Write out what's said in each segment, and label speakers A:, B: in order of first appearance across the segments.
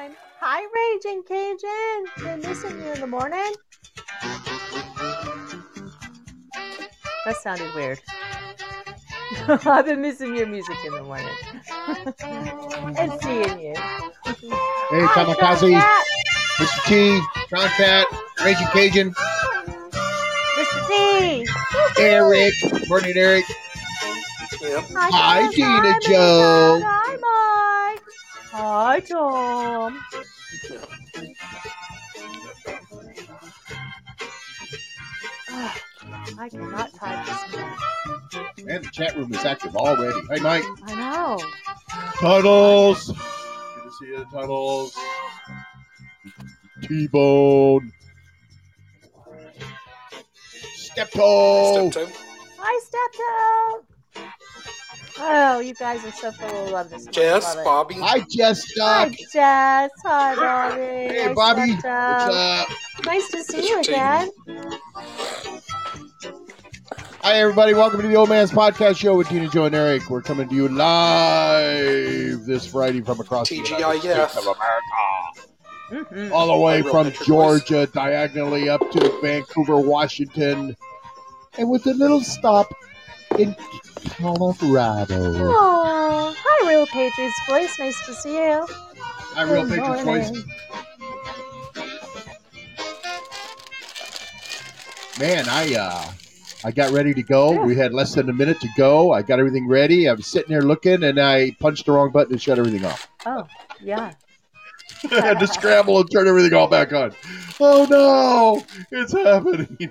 A: time. Hi, Raging Cajun. Been missing you in the morning. That sounded weird. I've been missing your music in the morning. And seeing you.
B: Hey,
A: Hi,
B: Kamikaze,
A: Tomcat.
B: Mr. T, John Cat, Raging Cajun,
A: Mr. T.
B: Eric. Morning, Eric.
C: Yep.
B: Hi,
A: Thomas.
B: Tina
A: Hi,
B: Joe.
A: Mason. Hi, Mike. Hi, Tom. I cannot type this morning.
B: And the chat room is active already. Hey, Mike.
A: I know.
B: Tunnels. Good to see you, Tunnels. T-Bone. Steptoe.
C: Step
A: Hi, Steptoe. Oh, you guys are so full of love this morning.
C: Jess,
A: Love it.
C: Bobby.
B: Hi, Jess
A: Hi,
B: Duck.
A: Jess. Hi, Bobby.
B: Hey,
A: Hi,
B: Bobby.
A: Steptoe.
B: What's up?
A: Nice to see
C: Mr.
A: you
C: T.
A: again.
B: Hi, everybody. Welcome to the Old Man's Podcast Show with Tina, Joe, and Eric. We're coming to you live this Friday from across the United
C: TGIF.
B: States of America.
A: Mm-hmm.
B: All the way
C: Real
B: from
C: picture
B: Georgia, diagonally up to Vancouver, Washington, and with a little stop in Colorado.
A: Oh, hi, Real Patriots Voice. Nice to see you.
B: Hi, Real
A: Good
B: Patriots
A: morning.
B: Voice. Man, I got ready to go.
A: Yeah.
B: We had less than a minute to go. I got everything ready. I was sitting there looking, and I punched the wrong button and shut everything off.
A: Oh, yeah.
B: I had to scramble and turn everything all back on. Oh, no. It's happening.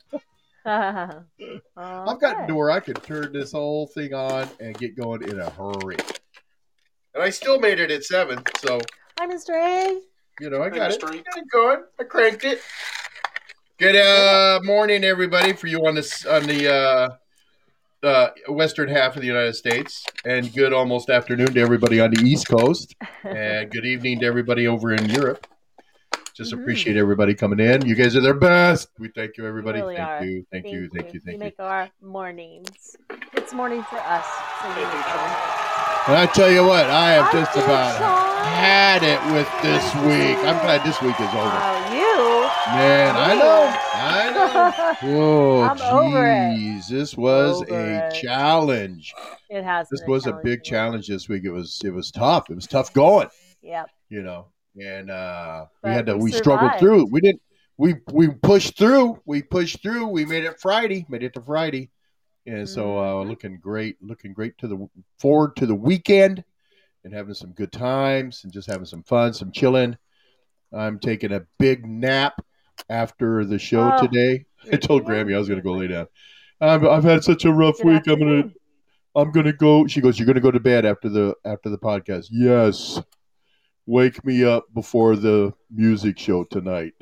B: I've gotten to where I can turn this whole thing on and get going in a hurry. And I still made it at 7, so,
A: Hi, Mr. A.
B: you know, I
C: Hey,
B: got it.
C: Mr. E.
B: Got it going. I cranked it. Good morning, everybody, for you on the western half of the United States, and good almost afternoon to everybody on the East Coast, and good evening to everybody over in Europe. Just appreciate everybody coming in. You guys are the best. We thank you, everybody.
A: You really
B: Thank
A: are.
B: you. Thank you.
A: You make our mornings. It's morning for us. So you make it.
B: And I tell you what, I have just
A: Hi,
B: about
A: Sean.
B: had it with this week. I'm glad this week is over.
A: Oh, you?
B: Man, I know. Whoa,
A: I'm over it.
B: geez. This was
A: Over
B: a
A: it.
B: challenge.
A: It has
B: This
A: been
B: was a
A: challenge
B: big
A: for me.
B: challenge this week. It was tough. It was tough going,
A: Yep.
B: you know. And
A: But
B: we struggled
A: survived.
B: through. We didn't we pushed through. We pushed through. We made it Friday. Made it to Friday. And so looking great forward to the weekend and having some good times and just having some fun, some chilling. I'm taking a big nap after the show today. I told Grammy I was going to go lay down. I've had such a rough
A: Good
B: week.
A: afternoon.
B: I'm gonna go. She goes, "You're gonna go to bed after the podcast." Yes. Wake me up before the music show tonight.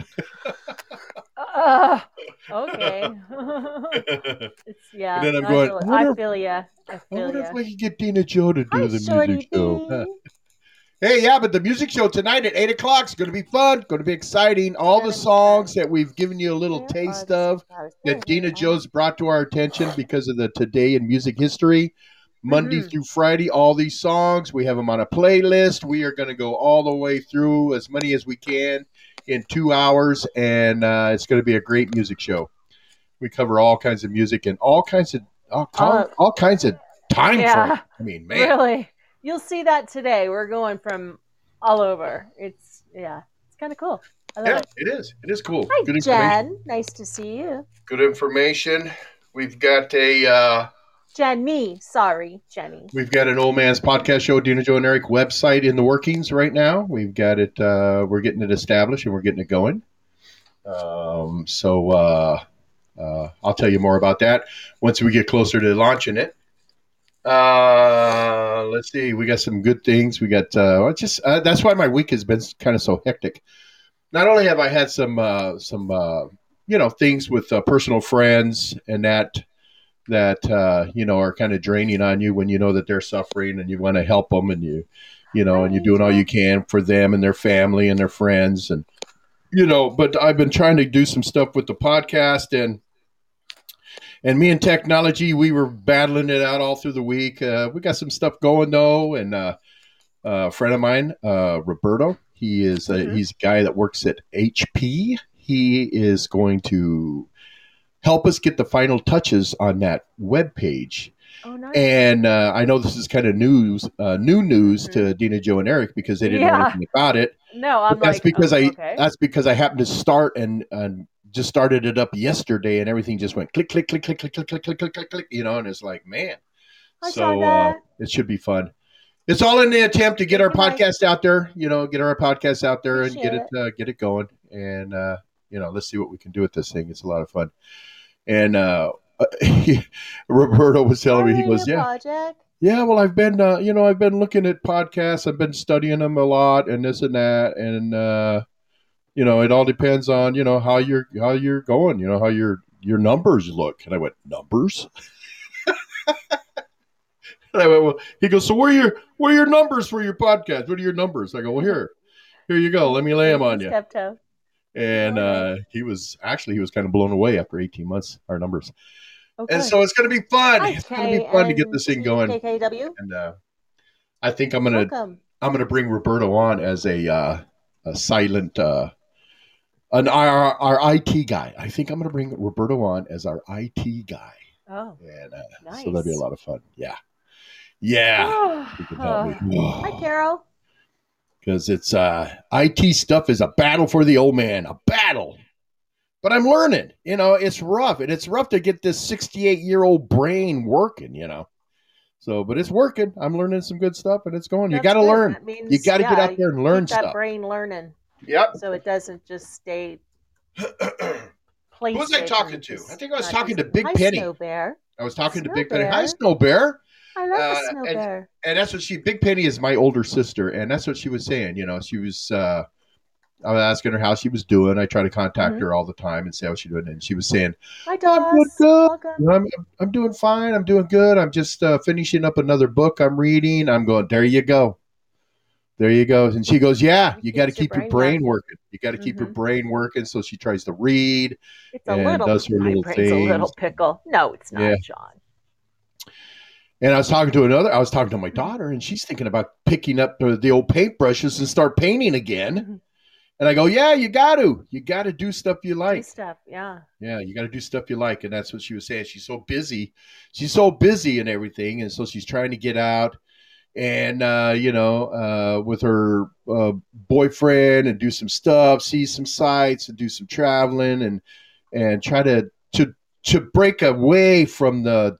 A: Okay.
B: And then I'm going,
A: I feel ya.
B: I wonder if I can get Tina Joe to do
A: Hi,
B: the
A: Shorty
B: music show.
A: B.
B: Hey, yeah, but the music show tonight at 8 o'clock is going to be fun, going to be exciting. All the songs that we've given you a little taste of that Dina Joe's brought to our attention because of the Today in Music History. Monday through Friday, all these songs, we have them on a playlist. We are going to go all the way through as many as we can in 2 hours, and it's going to be a great music show. We cover all kinds of music and all kinds of time frame. I mean, man.
A: Really? You'll see that today. We're going from all over. It's kind of cool. I love it.
B: It is. It is cool.
A: Hi,
B: Good information.
A: Jen. Nice to see you.
B: Good information. We've got a
A: Jenny.
B: We've got an Old Man's Podcast Show, Dina, Joe, and Eric website in the workings right now. We've got it. We're getting it established and we're getting it going. So I'll tell you more about that once we get closer to launching it. Let's see. We got some good things. We got that's why my week has been kind of so hectic. Not only have I had some things with personal friends and that are kind of draining on you when you know that they're suffering and you want to help them and and you're doing all you can for them and their family and their friends and but I've been trying to do some stuff with the podcast and me and technology, we were battling it out all through the week. We got some stuff going though, and a friend of mine, Roberto, He's a guy that works at HP. He is going to help us get the final touches on that web page.
A: Oh, nice.
B: And I know this is kind of new news to Dina, Joe, and Eric because they didn't know anything about it.
A: No, I'm
B: that's
A: like,
B: because
A: okay.
B: That's because I happened to start and just started it up yesterday, and everything just went click, click, click, click, click, click, click, click, click, click, click, and it's like, man. So it should be fun. It's all in the attempt to get our podcast out there, get our podcast out there and get it going. And, let's see what we can do with this thing. It's a lot of fun. And Roberto was telling me, he goes, yeah, well, I've been, I've been looking at podcasts. I've been studying them a lot and this and that. And, it all depends on, how you're going, how your numbers look. And I went, numbers? And I went, well, he goes, so what are your numbers for your podcast? What are your numbers? I go, well, here you go. Let me lay them on you. And he was kind of blown away after 18 months, our numbers. Okay. And so it's going to be fun. It's going to be fun to get this thing going.
A: KKW.
B: And I think I'm going to bring Roberto on as a silent, our IT guy. I think I'm going to bring Roberto on as our IT guy.
A: Oh,
B: and
A: nice.
B: So that'd be a lot of fun. Yeah. Yeah.
A: Hi, Carol.
B: Because it's IT stuff is a battle for the old man, a battle. But I'm learning. It's rough, and it's rough to get this 68-year-old brain working. So, but it's working. I'm learning some good stuff, and it's going. You got to learn. You got to get out there and learn stuff.
A: That brain learning.
B: Yep.
A: So it doesn't just stay.
B: Who was I talking to? I think I was talking to Big Penny.
A: Snow Bear.
B: I was talking to Big Penny. Hi, Snow Bear.
A: I love the Snow Bear.
B: And that's what Big Penny is my older sister, and that's what she was saying. She was, I was asking her how she was doing. I try to contact her all the time and say how she's doing, and she was saying,
A: "Hi, Doris.
B: I'm doing fine. I'm doing good. I'm just finishing up another book I'm reading." I'm going, there you go. And she goes, yeah, you got to keep your brain working. You got to keep your brain working. So she tries to read does her little things.
A: A little pickle. No, it's not, John.
B: And I was talking to my daughter, and she's thinking about picking up the old paintbrushes and start painting again. And I go, yeah, you got to do stuff you like.
A: Yeah,
B: you got to do stuff you like. And that's what she was saying. She's so busy and everything. And so she's trying to get out and, with her boyfriend and do some stuff, see some sights and do some traveling and try to break away from the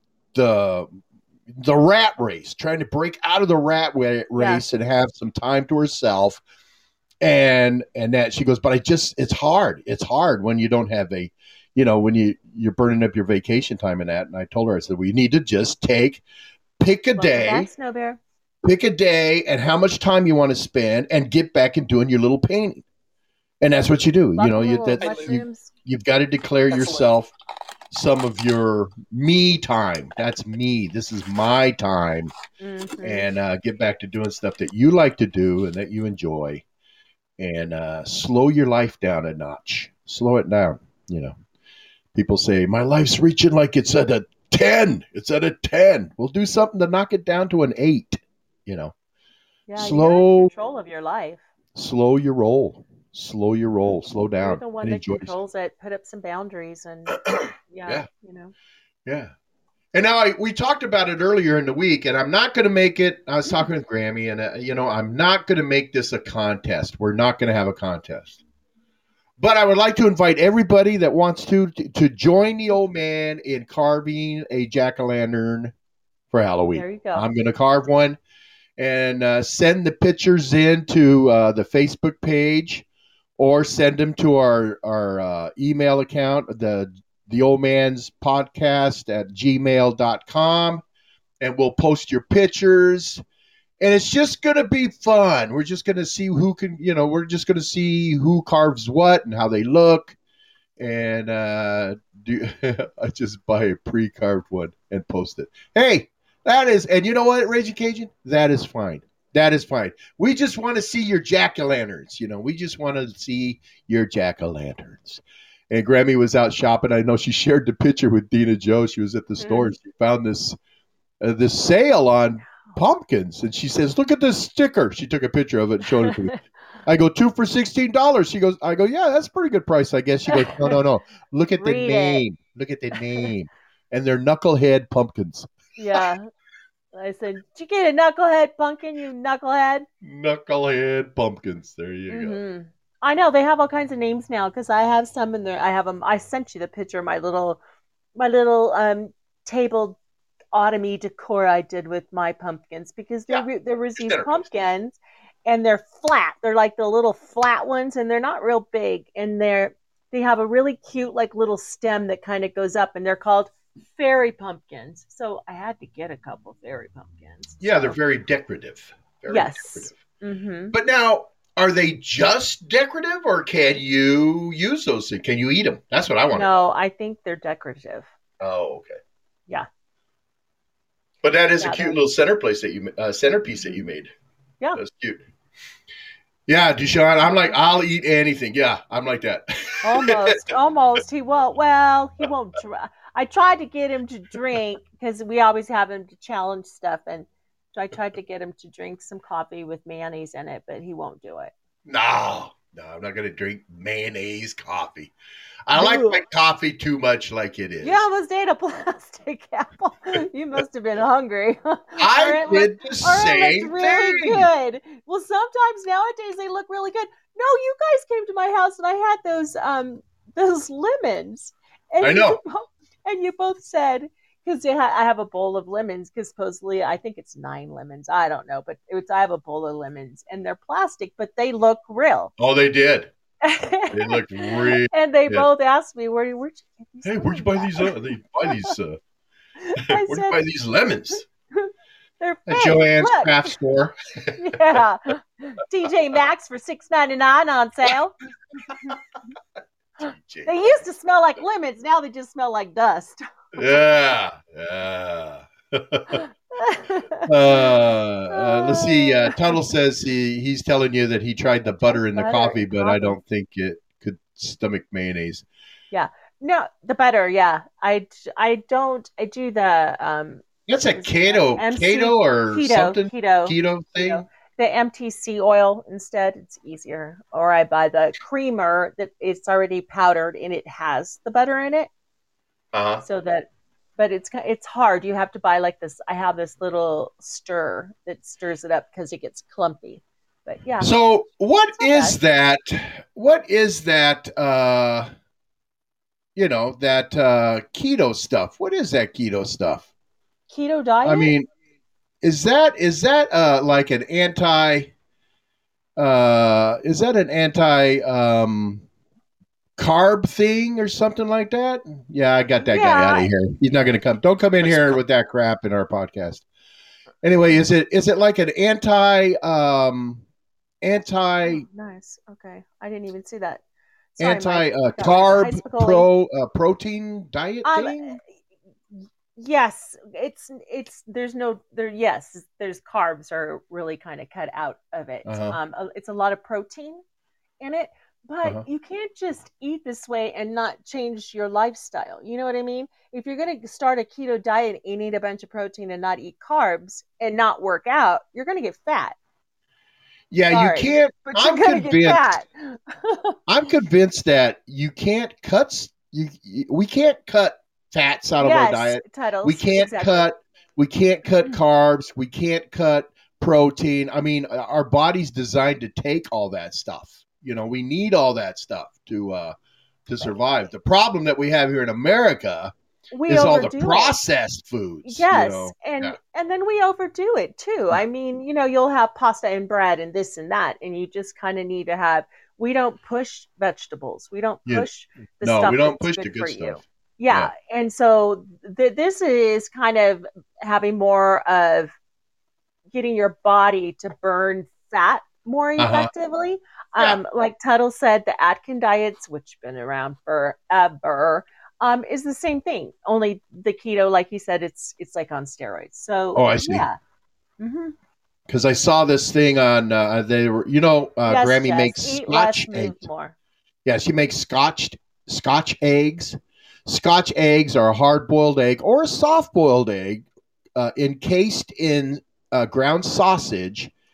B: rat race, trying to break out of the rat race and have some time to herself. And that she goes, but it's hard. It's hard when you don't have when you're burning up your vacation time and that. And I told her, I said, we need to just pick a day,
A: Snow Bear.
B: Pick a day and how much time you want to spend and get back and doing your little painting. And that's what you do. You've got to declare yourself some of your me time. That's me. This is my time. And get back to doing stuff that you like to do and that you enjoy. And slow your life down a notch. Slow it down. People say, my life's reaching like it's at a 10. It's at a 10. We'll do something to knock it down to an 8.
A: Yeah,
B: slow
A: you're in control of your life.
B: Slow your roll. Slow down.
A: You're the one that controls it. Put up some boundaries and
B: Yeah. And now we talked about it earlier in the week, and I'm not going to make it. I was talking with Grammy, and I'm not going to make this a contest. We're not going to have a contest. But I would like to invite everybody that wants to join the old man in carving a jack-o'-lantern for Halloween.
A: There you go.
B: I'm going to carve one and send the pictures in to the Facebook page, or send them to our email account, the old man's podcast at gmail.com, and we'll post your pictures. And it's just going to be fun. We're just going to see we're just going to see who carves what and how they look. And I just buy a pre-carved one and post it. Hey, and you know what, Raging Cajun? That is fine. We just want to see your jack-o'-lanterns. We just want to see your jack-o'-lanterns. And Grammy was out shopping. I know she shared the picture with Dina Joe. She was at the store and she found this sale on pumpkins. And she says, look at this sticker. She took a picture of it and showed it to me. I go 2 for $16. She goes, I go, yeah, that's a pretty good price, I guess. She goes, no. Look at the
A: Read it.
B: name. Look at the name. And they're knucklehead pumpkins.
A: Yeah. I said, did you get a knucklehead pumpkin, you knucklehead?
B: Knucklehead pumpkins. There you go.
A: I know they have all kinds of names now because I have some in there. I have them. I sent you the picture of my little table autumny decor I did with my pumpkins because there was these pumpkins and they're flat. They're like the little flat ones and they're not real big and they have a really cute like little stem that kind of goes up and they're called fairy pumpkins. So I had to get a couple fairy pumpkins.
B: Yeah, they're very decorative.
A: Yes. Mm-hmm.
B: But now, are they just decorative or can you use those things? Can you eat them? That's what I want to know.
A: No, I think they're decorative.
B: Oh, okay.
A: Yeah.
B: But that is a cute little centerpiece that you made.
A: Yeah.
B: That's cute. Yeah, Deshaun, I'm like, I'll eat anything. Yeah, I'm like that.
A: Almost. He won't. Well, he won't. I tried to get him to drink because we always have him to challenge stuff. And so I tried to get him to drink some coffee with mayonnaise in it, but he won't do it.
B: No, I'm not going to drink mayonnaise coffee. I like my coffee too much like it is.
A: You almost ate a plastic apple. You must have been hungry.
B: I did the same thing.
A: Really good. Well, sometimes nowadays they look really good. No, you guys came to my house and I had those lemons. And
B: I know.
A: You both said, because I have a bowl of lemons, because supposedly I think it's 9 lemons. I don't know, but I have a bowl of lemons and they're plastic, but they look real.
B: Oh, they did. They looked real.
A: And they both asked me, where'd you get these?
B: Hey, where'd you buy these? Where'd you buy these lemons?
A: They're
B: at Joann's craft store.
A: Yeah, TJ Maxx for $6.99 on sale. They used to smell like lemons. Now they just smell like dust.
B: Yeah. Let's see. Tuttle says he's telling you that he tried the butter in the coffee, but I don't think it could stomach mayonnaise.
A: Yeah. No, the butter. Yeah. I do the
B: that's a keto or something. Keto thing.
A: Keto. The MTC oil instead. It's easier. Or I buy the creamer that it's already powdered and it has the butter in it. So that. But it's hard. You have to buy like this. I have this little stir that stirs it up because it gets clumpy. But yeah.
B: So what is that? What is that? That keto stuff. What is that keto stuff?
A: Keto diet.
B: I mean, is that like an anti? Is that an anti? Carb thing or something like that? Yeah, I got that guy out of here. He's not going to come. Don't come in here with that crap in our podcast. Anyway, is it like an anti?
A: Oh, nice. Okay, I didn't even see that.
B: Sorry, carb protein diet thing.
A: Yes, there's carbs are really kind of cut out of it. It's a lot of protein in it. But you can't just eat this way and not change your lifestyle. You know what I mean? If you're going to start a keto diet and eat a bunch of protein and not eat carbs and not work out, you're going to get fat.
B: Yeah, sorry, you can't.
A: But I'm convinced.
B: I'm convinced that you can't cut. We can't cut fats out of our diet. We can't cut. We can't cut carbs. We can't cut protein. I mean, our body's designed to take all that stuff. We need all that stuff to survive. The problem that we have here in America is all the processed foods.
A: Yes, and then we overdo it too. I mean, you'll have pasta and bread and this and that, and you just kind of need to have. We don't push vegetables. We don't push the stuff. No, we don't push the good stuff. Yeah, and so this is kind of having more of getting your body to burn fat more effectively. Like Tuttle said, the Atkins diets, which have been around forever, is the same thing. Only the keto, like he said, it's like on steroids. So,
B: I see. Yeah. Because I saw this thing on they were, Grammy makes Scotch eggs. Yeah, she makes Scotch eggs. Scotch eggs are a hard-boiled egg or a soft-boiled egg encased in ground sausage.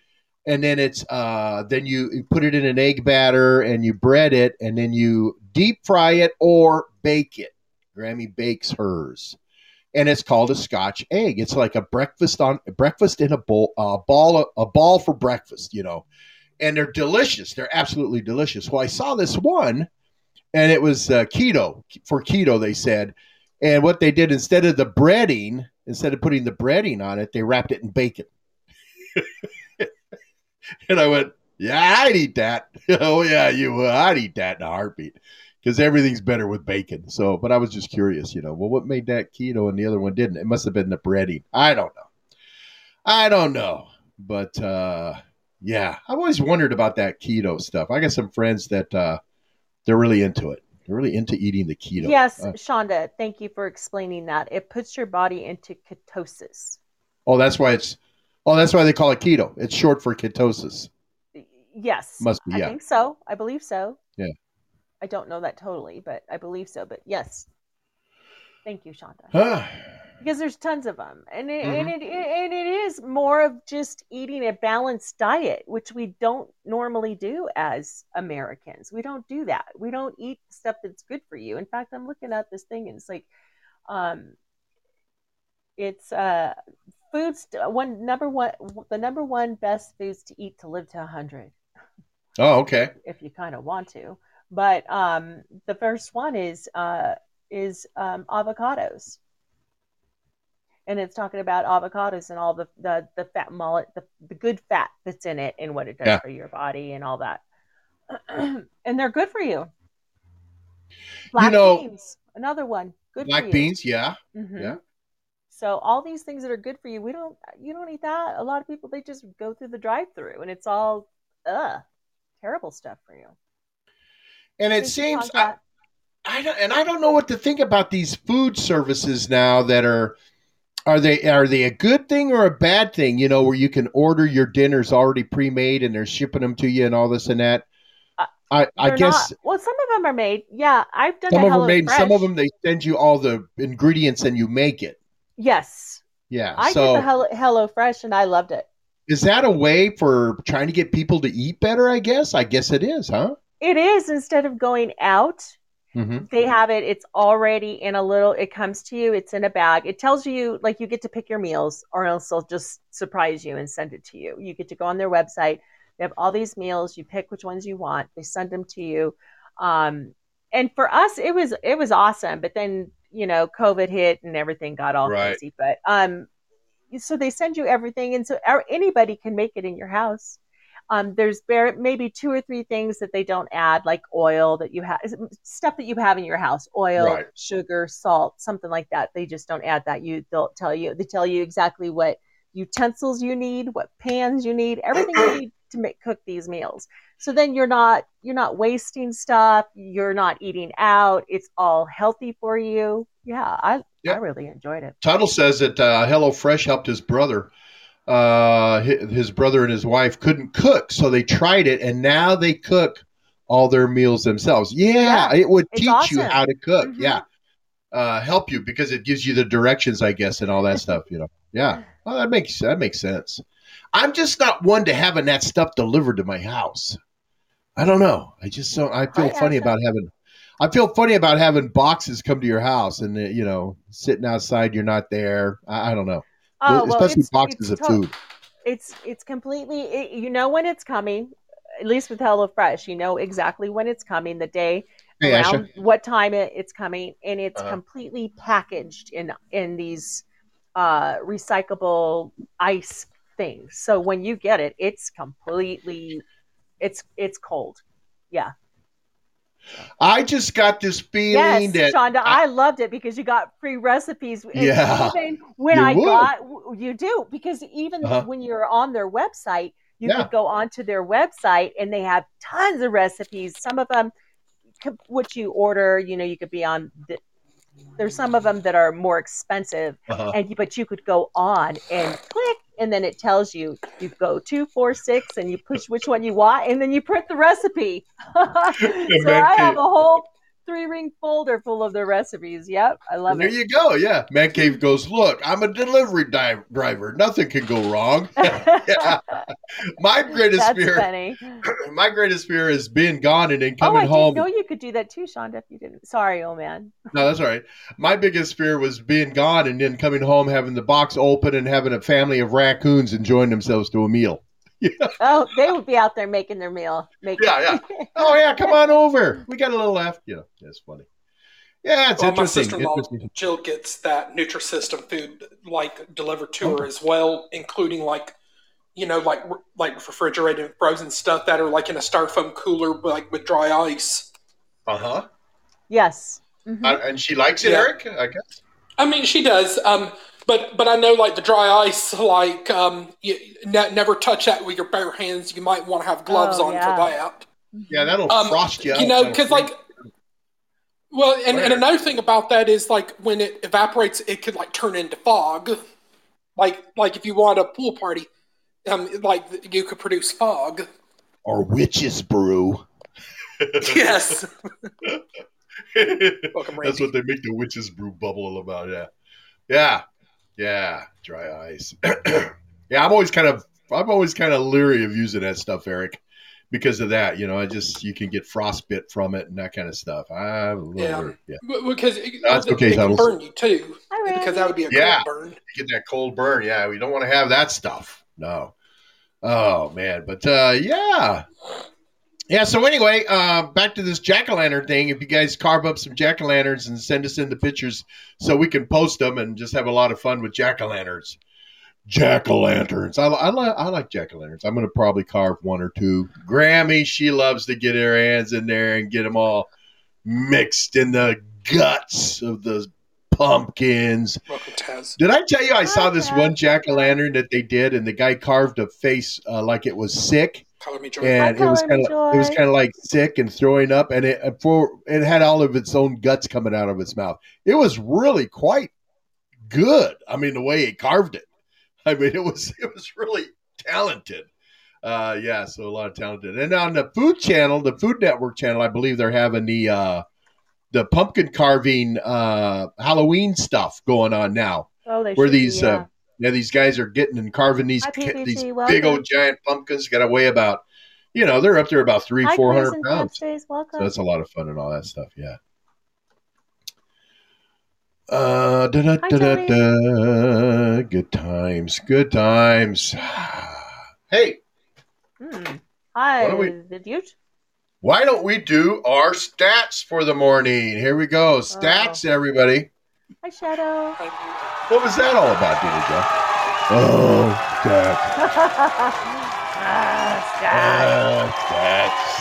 B: and then it's then you put it in an egg batter and you bread it, and then you deep fry it or bake it. Grammy bakes hers, and it's called a Scotch egg. It's like a breakfast in a bowl, a ball for breakfast, and they're delicious. They're absolutely delicious. Well, I saw this one, and it was keto, for keto, they said. And what they did, instead of putting the breading on it, they wrapped it in bacon. And I went, yeah, I'd eat that. Oh, yeah, you would. I'd eat that in a heartbeat, because everything's better with bacon. So, but I was just curious, well, what made that keto and the other one didn't? It must have been the breading. I don't know. But yeah, I've always wondered about that keto stuff. I got some friends that they're really into it. They're really into eating the keto.
A: Yes, Shonda, thank you for explaining that. It puts your body into ketosis.
B: Oh, that's why they call it keto. It's short for ketosis.
A: Yes.
B: Must be, yeah.
A: I think so. I believe so.
B: Yeah.
A: I don't know that totally, but I believe so. But yes. Thank you, Shonda. Because there's tons of them. And it is more of just eating a balanced diet, which we don't normally do as Americans. We don't do that. We don't eat stuff that's good for you. In fact, I'm looking at this thing and it's like, it's the number one best foods to eat to live to 100.
B: Oh, okay.
A: If you kind of want to, but the first one is avocados, and it's talking about avocados and all the fat the good fat that's in it and what it does for your body and all that, and they're good for you. Black beans, another one, good.
B: Black beans, yeah,
A: yeah. So all these things that are good for you, you don't eat that. A lot of people, they just go through the drive-through and it's all terrible stuff for you.
B: And it seems I don't know what to think about these food services now that are they a good thing or a bad thing, where you can order your dinners already pre-made and they're shipping them to you and all this and that. I guess
A: well, some of them are made. Yeah, I've done
B: some of them are made. Some of them they send you all the ingredients and you make it.
A: Yes.
B: Yeah.
A: I did the Hello Fresh and I loved it.
B: Is that a way for trying to get people to eat better, I guess? I guess it is, huh?
A: It is. Instead of going out, they have it. It's already in it comes to you. It's in a bag. It tells you, like, you get to pick your meals or else they'll just surprise you and send it to you. You get to go on their website. They have all these meals. You pick which ones you want. They send them to you. And for us, it was awesome. But then, COVID hit and everything got all crazy. But so they send you everything, and so anybody can make it in your house. There's maybe 2 or 3 things that they don't add, like oil that you have, stuff that you have in your house, oil, sugar, salt, something like that. They just don't add that. They tell you exactly what utensils you need, what pans you need, everything you need to cook these meals. So then you're not wasting stuff. You're not eating out. It's all healthy for you. Yeah, I really enjoyed it.
B: Tuttle says that HelloFresh helped his brother. His brother and his wife couldn't cook, so they tried it, and now they cook all their meals themselves. Yeah, it would teach you how to cook. Yeah, help you because it gives you the directions, I guess, and all that stuff. Yeah. Well, that makes sense. I'm just not one to having that stuff delivered to my house. I don't know. I just don't. I feel funny about having boxes come to your house and sitting outside. You're not there. I don't know. Especially boxes of food.
A: It's completely. You know when it's coming. At least with HelloFresh, you know exactly when it's coming. The day, around what time it's coming, and it's completely packaged in these recyclable ice things. So when you get it, it's completely. It's cold. Yeah.
B: I just got this feeling that
A: Shonda, I loved it because you got free recipes.
B: Yeah.
A: Even when you do, because even when you're on their website, you could go onto their website and they have tons of recipes. Some of them, what you order, you could be on. There's some of them that are more expensive, but you could go on and click. And then it tells you go 2, 4, 6, and you push which one you want, and then you print the recipe. So I have a whole 3-ring folder full of their recipes. Yep, I love it.
B: There you go. Yeah, Man Cave goes, look, I'm a delivery driver. Nothing can go wrong. Yeah. My greatest fear is being gone and then coming home.
A: I didn't know you could do that too, Shonda. If you didn't, sorry, old man.
B: No, that's all right. My biggest fear was being gone and then coming home, having the box open, and having a family of raccoons enjoying themselves to a meal.
A: Yeah. Oh, they would be out there making their meal.
B: Yeah. Oh, yeah, come on over. We got a little left. That's funny. Yeah, it's interesting.
C: My sister-in-law, Jill, gets that Nutrisystem food delivered to her as well, including like refrigerated and frozen stuff that are like in a styrofoam cooler, with dry ice.
A: Yes.
B: Mm-hmm. And she likes it, Eric, I guess.
C: I mean, she does. But I know, like, the dry ice, you never touch that with your bare hands. You might want to have gloves on for that.
B: Yeah, that'll frost you out.
C: Because, and another thing about that is, when it evaporates, it could, turn into fog. Like if you want a pool party, you could produce fog.
B: Or witch's brew.
C: Yes.
B: Welcome, Randy. That's what they make the witch's brew bubble about, Yeah, dry ice. Yeah, I'm always kind of leery of using that stuff, Eric, because of that. You can get frostbite from it and that kind of stuff. I'm a little worried. Yeah,
C: because it can burn you too. Because that would be a cold burn.
B: You get that cold burn. Yeah, we don't want to have that stuff. No. Oh man, but yeah. So anyway, back to this jack-o'-lantern thing. If you guys carve up some jack-o'-lanterns and send us in the pictures so we can post them and just have a lot of fun with jack-o'-lanterns. Jack-o'-lanterns. I like jack-o'-lanterns. I'm going to probably carve one or two. Grammy, she loves to get her hands in there and get them all mixed in the guts of the pumpkins.
C: Welcome, Taz.
B: Did I tell you I saw this one jack-o'-lantern that they did and the guy carved a face like it was sick? And it was kind of like sick and throwing up, and it had all of its own guts coming out of its mouth. It was really quite good. I mean, the way he carved it. I mean, it was really talented. So a lot of talented. And on the Food Channel, the Food Network channel, I believe they're having the pumpkin carving Halloween stuff going on now.
A: Oh, they
B: where these these guys are getting and carving these big old giant pumpkins. Got to weigh about, they're up there about 300-400 pounds. So that's a lot of fun and all that stuff. Yeah. Good times. Hey.
A: Hi.
B: Why don't we do our stats for the morning? Here we go. Stats, everybody.
A: Hi, Shadow.
B: What was that all about, Dina Joe? Oh, stats. Stats.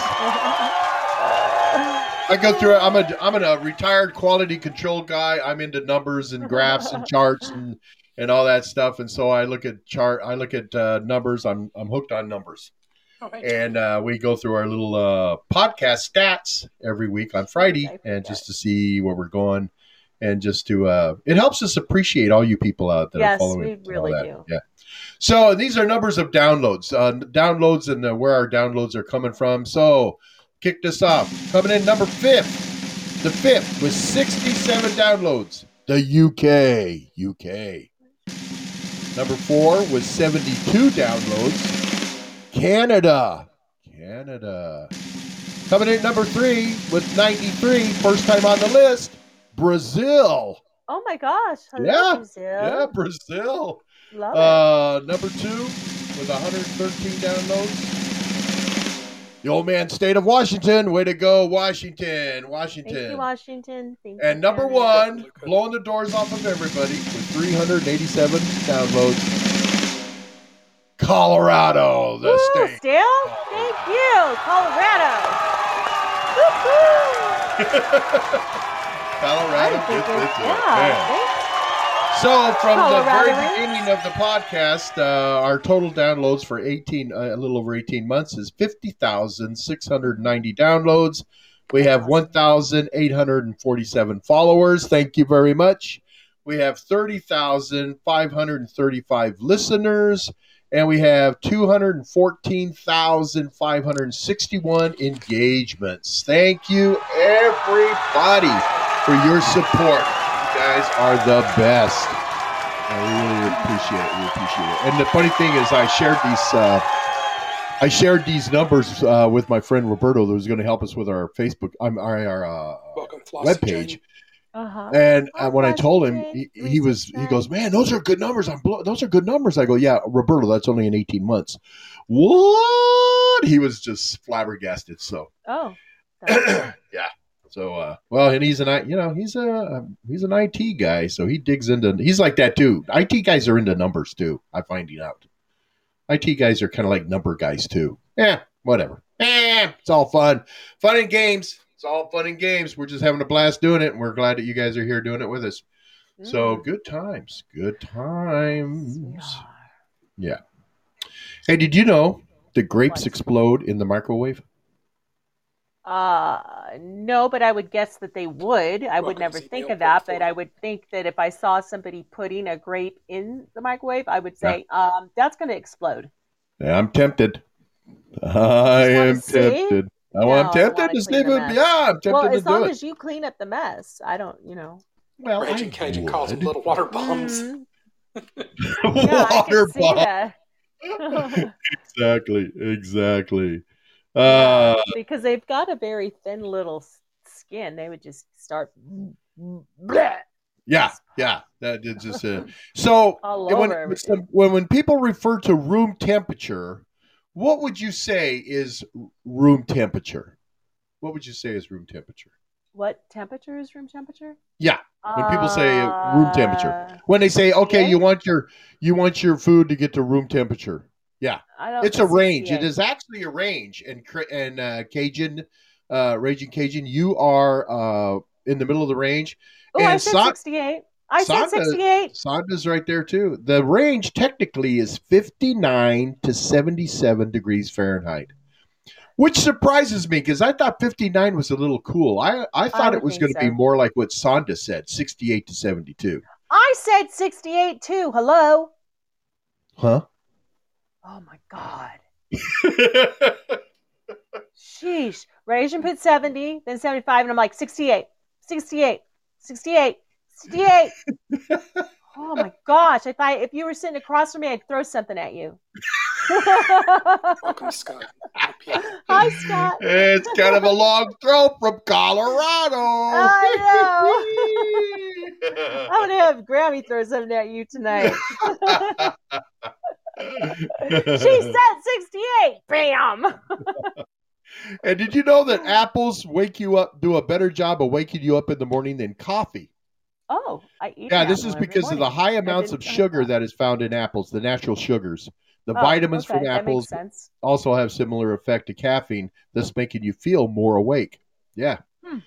B: I go through it. I'm a retired quality control guy. I'm into numbers and graphs and charts and all that stuff. And so I look at numbers. I'm hooked on numbers. And we go through our little podcast stats every week on Friday, and just to see where we're going. And just to, it helps us appreciate all you people out that are following.
A: Yes, we really do.
B: Yeah. So these are numbers of downloads, and where our downloads are coming from. So kick this off. Coming in number 5th. The 5th with 67 downloads. The UK. Number 4 with 72 downloads. Canada. Coming in number 3 with 93. First time on the list. Brazil.
A: Oh my gosh. Hello, Brazil.
B: Yeah, Brazil.
A: Love
B: it. Number 2 with 113 downloads. The old man state of Washington. Way to go, Washington.
A: Thank you, Washington. Thank
B: and
A: you,
B: number 1, blowing the doors off of everybody with 387 downloads. Colorado, the state.
A: Still? Thank you, Colorado. Woo-hoo!
B: Colorado gets it. So from the very beginning of the podcast, our total downloads for a little over 18 months is 50,690 downloads. We have 1,847 followers. Thank you very much. We have 30,535 listeners, And we have 214,561 engagements. Thank you, everybody, for your support. You guys are the best. I really appreciate it. We appreciate it. And the funny thing is, I shared these numbers with my friend Roberto, that was going to help us with our Facebook, our webpage. And when I told him, he goes, man, those are good numbers. Those are good numbers. I go, yeah, Roberto, that's only in 18 months. What? He was just flabbergasted. So, yeah. So, and he's an IT guy, so he digs into. He's like that too. IT guys are into numbers too. I'm finding out. IT guys are kind of like number guys too. Yeah, whatever. It's all fun and games. It's all fun and games. We're just having a blast doing it, and we're glad that you guys are here doing it with us. So good times. Yeah. Hey, did you know the grapes explode in the microwave?
A: No, but I would guess that they would. I would never think of that, but I would think that if I saw somebody putting a grape in the microwave, I would say, that's going to explode.
B: Yeah, I'm tempted. I am tempted. I'm tempted to see it. Yeah, I'm tempted to do it.
A: Well, as long as you clean up the mess, I don't,
C: Well, Raging Cajun calls them little water bombs.
B: Water bombs. Exactly.
A: Because they've got a very thin little skin. They would just start. Bleh.
B: Yeah. That is just so. When people refer to room temperature, what would you say is room temperature? What would you say is room temperature?
A: What temperature is room temperature?
B: Yeah. When people say room temperature, when they say, okay, you want your food to get to room temperature. Yeah, it's a range. It is actually a range. And Cajun, Raging Cajun, you are in the middle of the range.
A: Oh, I said 68. I said 68.
B: Sonda's right there too. The range technically is 59 to 77 degrees Fahrenheit, which surprises me because I thought 59 was a little cool. I thought it was going to be more like what Sonda said, 68 to 72.
A: I said 68 too. Hello?
B: Huh?
A: Oh my God. Sheesh. Raging put 70, then 75, and I'm like 68. Oh my gosh. If you were sitting across from me, I'd throw something at you.
C: Welcome, Scott.
A: Hi, Scott.
B: It's kind of a long throw from Colorado.
A: I know. I'm going to have Grammy throw something at you tonight. She said 68. Bam.
B: And did you know that apples do a better job of waking you up in the morning than coffee?
A: Oh, I eat.
B: Yeah, this is because of the high amounts of sugar that is found in apples, the natural sugars. The vitamins from apples also have similar effect to caffeine, thus making you feel more awake. Yeah.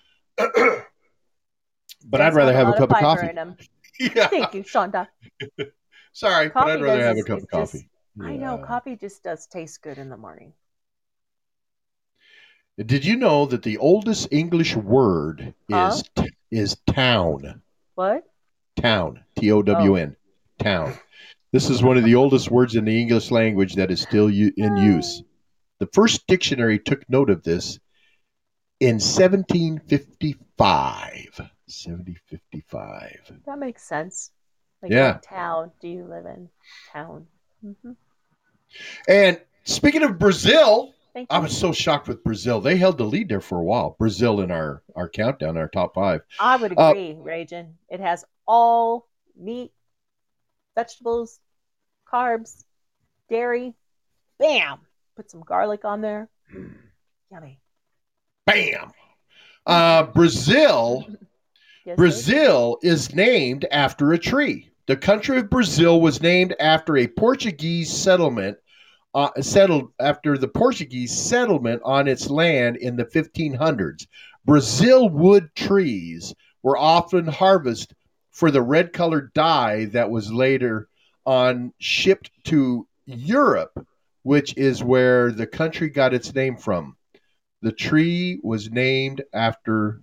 B: But I'd rather have a cup of coffee.
A: Yeah. Thank you, Shonda.
B: Sorry, but I'd rather have a cup of coffee.
A: I know, coffee just does taste good in the morning.
B: Did you know that the oldest English word is town?
A: What?
B: Town. T-O-W-N. Town. This is one of the oldest words in the English language that is still in use. The first dictionary took note of this in 1755. 1755.
A: That makes sense. Like, what town do you live in? Town. Mm-hmm.
B: And speaking of Brazil, I was so shocked with Brazil. They held the lead there for a while. Brazil in our countdown, our top 5.
A: I would agree, Ragin. It has all meat, vegetables, carbs, dairy. Bam! Put some garlic on there. Yummy.
B: Bam! Brazil is named after a tree. The country of Brazil was named after a Portuguese settlement, after the Portuguese settlement on its land in the 1500s. Brazil wood trees were often harvested for the red-colored dye that was later on shipped to Europe, which is where the country got its name from. The tree was named after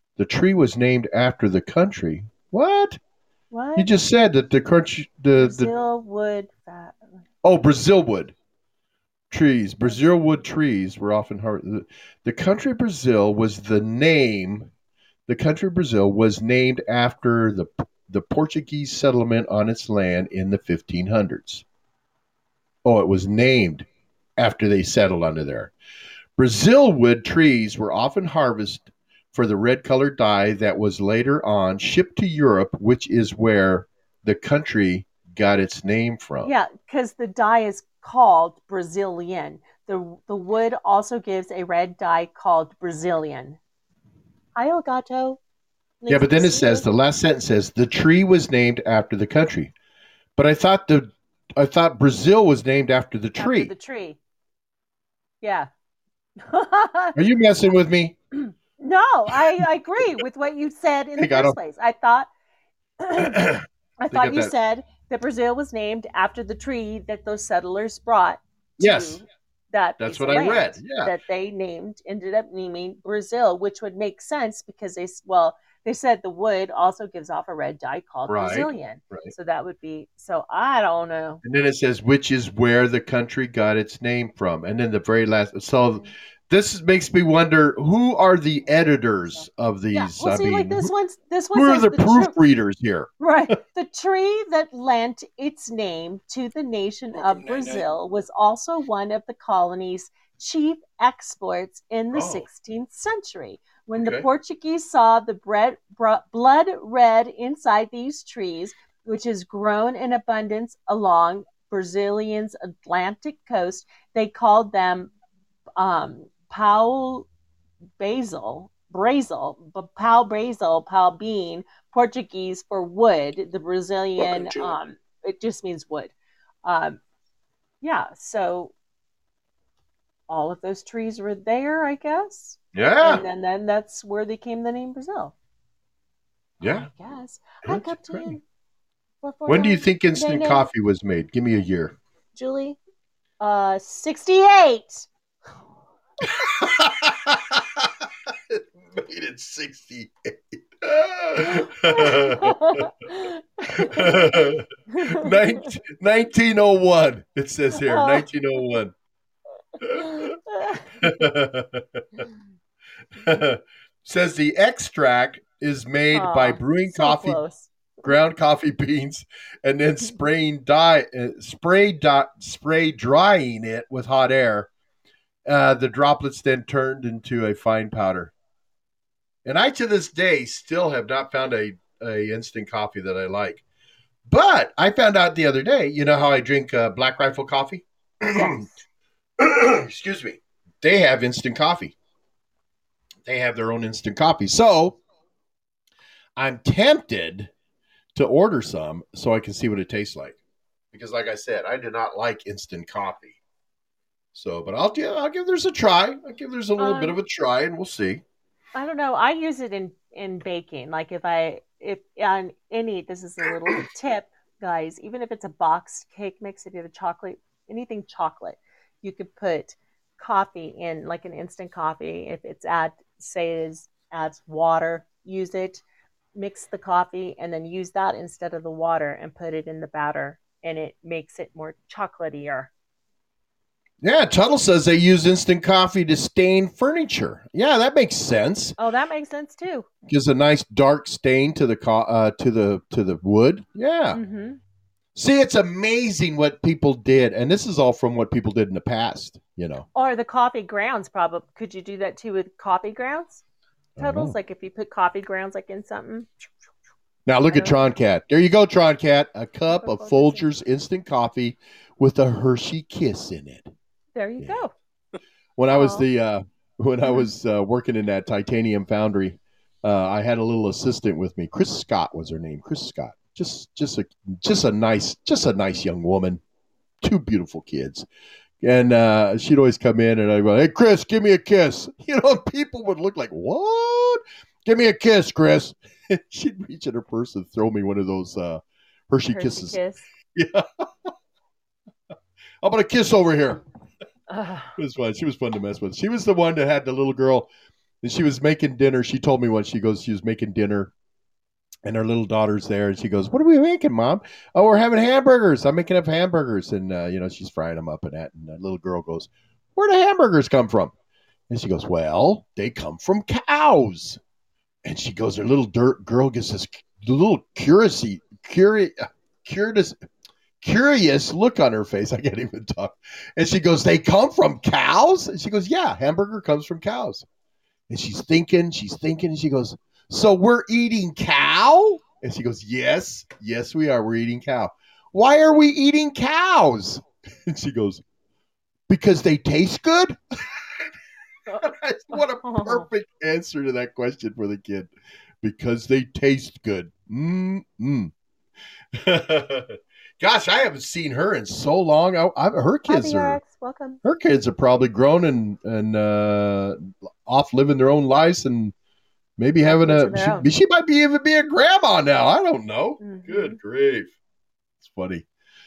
B: the country. What?
A: What?
B: You just said that the country,
A: Brazil wood.
B: Oh, Brazil wood trees. Brazil wood trees were often hard. The country Brazil was the name. The country Brazil was named after the Portuguese settlement on its land in the 1500s. Oh, it was named after they settled under there. Brazil wood trees were often harvested for the red colored dye that was later on shipped to Europe, which is where the country got its name from.
A: Yeah, because the dye is called Brazilian. The wood also gives a red dye called Brazilian. Hi, Elgato.
B: Nice, yeah, but then it says, the last sentence says, the tree was named after the country. But I thought Brazil was named after the tree.
A: After the tree. Yeah.
B: Are you messing with me?
A: No, I agree with what you said in the first place. I thought you said that Brazil was named after the tree that those settlers brought to
B: yes.
A: That's
B: what I read. Yeah.
A: That they ended up naming Brazil, which would make sense because they said the wood also gives off a red dye called Brazilian.
B: Right.
A: So that would be, so I don't know.
B: And then it says, which is where the country got its name from. And then the very last, so this makes me wonder, who are the editors of these?
A: Yeah. Well, see, like this one
B: who are the proofreaders here?
A: Right. The tree that lent its name to the nation of Brazil was also one of the colony's chief exports in the 16th century. When the Portuguese saw the blood red inside these trees, which is grown in abundance along Brazilian's Atlantic coast, they called them pau basil, pau bean, Portuguese for wood. The Brazilian, it just means wood. Yeah, so all of those trees were there, I guess.
B: Yeah.
A: And then that's where they came the name Brazil.
B: Yeah.
A: I guess. I got to.
B: When do you think instant coffee was made? Give me a year.
A: Julie? 68.
B: Made in 68. 1901. It says here, 1901. Says the extract is made by brewing coffee, ground coffee beans, and then spray drying it with hot air. The droplets then turned into a fine powder. And I, to this day, still have not found a instant coffee that I like. But I found out the other day, you know how I drink Black Rifle coffee?
A: Yes.
B: Excuse me. They have instant coffee. They have their own instant coffee. So I'm tempted to order some so I can see what it tastes like. Because like I said, I do not like instant coffee. So, but I'll give theirs a try. I'll give theirs a little bit of a try, and we'll see.
A: I don't know. I use it in baking. Like if on any, this is a little tip, guys. Even if it's a boxed cake mix, if you have anything chocolate, you could put coffee in, like an instant coffee. If it's adds water, use it, mix the coffee, and then use that instead of the water, and put it in the batter, and it makes it more chocolatier.
B: Yeah, Tuttle says they use instant coffee to stain furniture. Yeah, that makes sense.
A: Oh, that makes sense too.
B: Gives a nice dark stain to the wood. Yeah.
A: Mm-hmm.
B: See, it's amazing what people did, and this is all from what people did in the past. You know.
A: Or the coffee grounds, probably. Could you do that too with coffee grounds? Tuttles, like if you put coffee grounds like in something.
B: Now look at Tron Cat. There you go, Tron Cat. A cup of Folgers instant coffee with a Hershey Kiss in it.
A: There you go.
B: When I was working in that titanium foundry, I had a little assistant with me. Chris Scott was her name. Chris Scott, just a nice young woman, two beautiful kids, and she'd always come in and I'd go, "Hey, Chris, give me a kiss." You know, people would look like, "What? Give me a kiss, Chris." She'd reach in her purse and throw me one of those Hershey Kisses.
A: Kiss.
B: Yeah. How about a kiss over here? It was fun. She was fun to mess with. She was the one that had the little girl, and she was making dinner. She told me once, she was making dinner, And her little daughter's there, and she goes, "What are we making, Mom?" "Oh, we're having hamburgers. I'm making up hamburgers." And, she's frying them up and that. And the little girl goes, "Where do hamburgers come from?" And she goes, "Well, they come from cows." And she goes, her little girl gets this little curious look on her face. I can't even talk. And she goes, "They come from cows?" And she goes, "Yeah, hamburger comes from cows." And she's thinking, and she goes, "So we're eating cow?" And she goes, Yes, we are. We're eating cow." "Why are we eating cows?" And she goes, "Because they taste good." What a perfect answer to that question for the kid. Because they taste good. Gosh, I haven't seen her in so long. Her kids
A: welcome.
B: Her kids are probably grown and off living their own lives and maybe having she might be even be a grandma now. I don't know. Mm-hmm. Good grief. It's funny.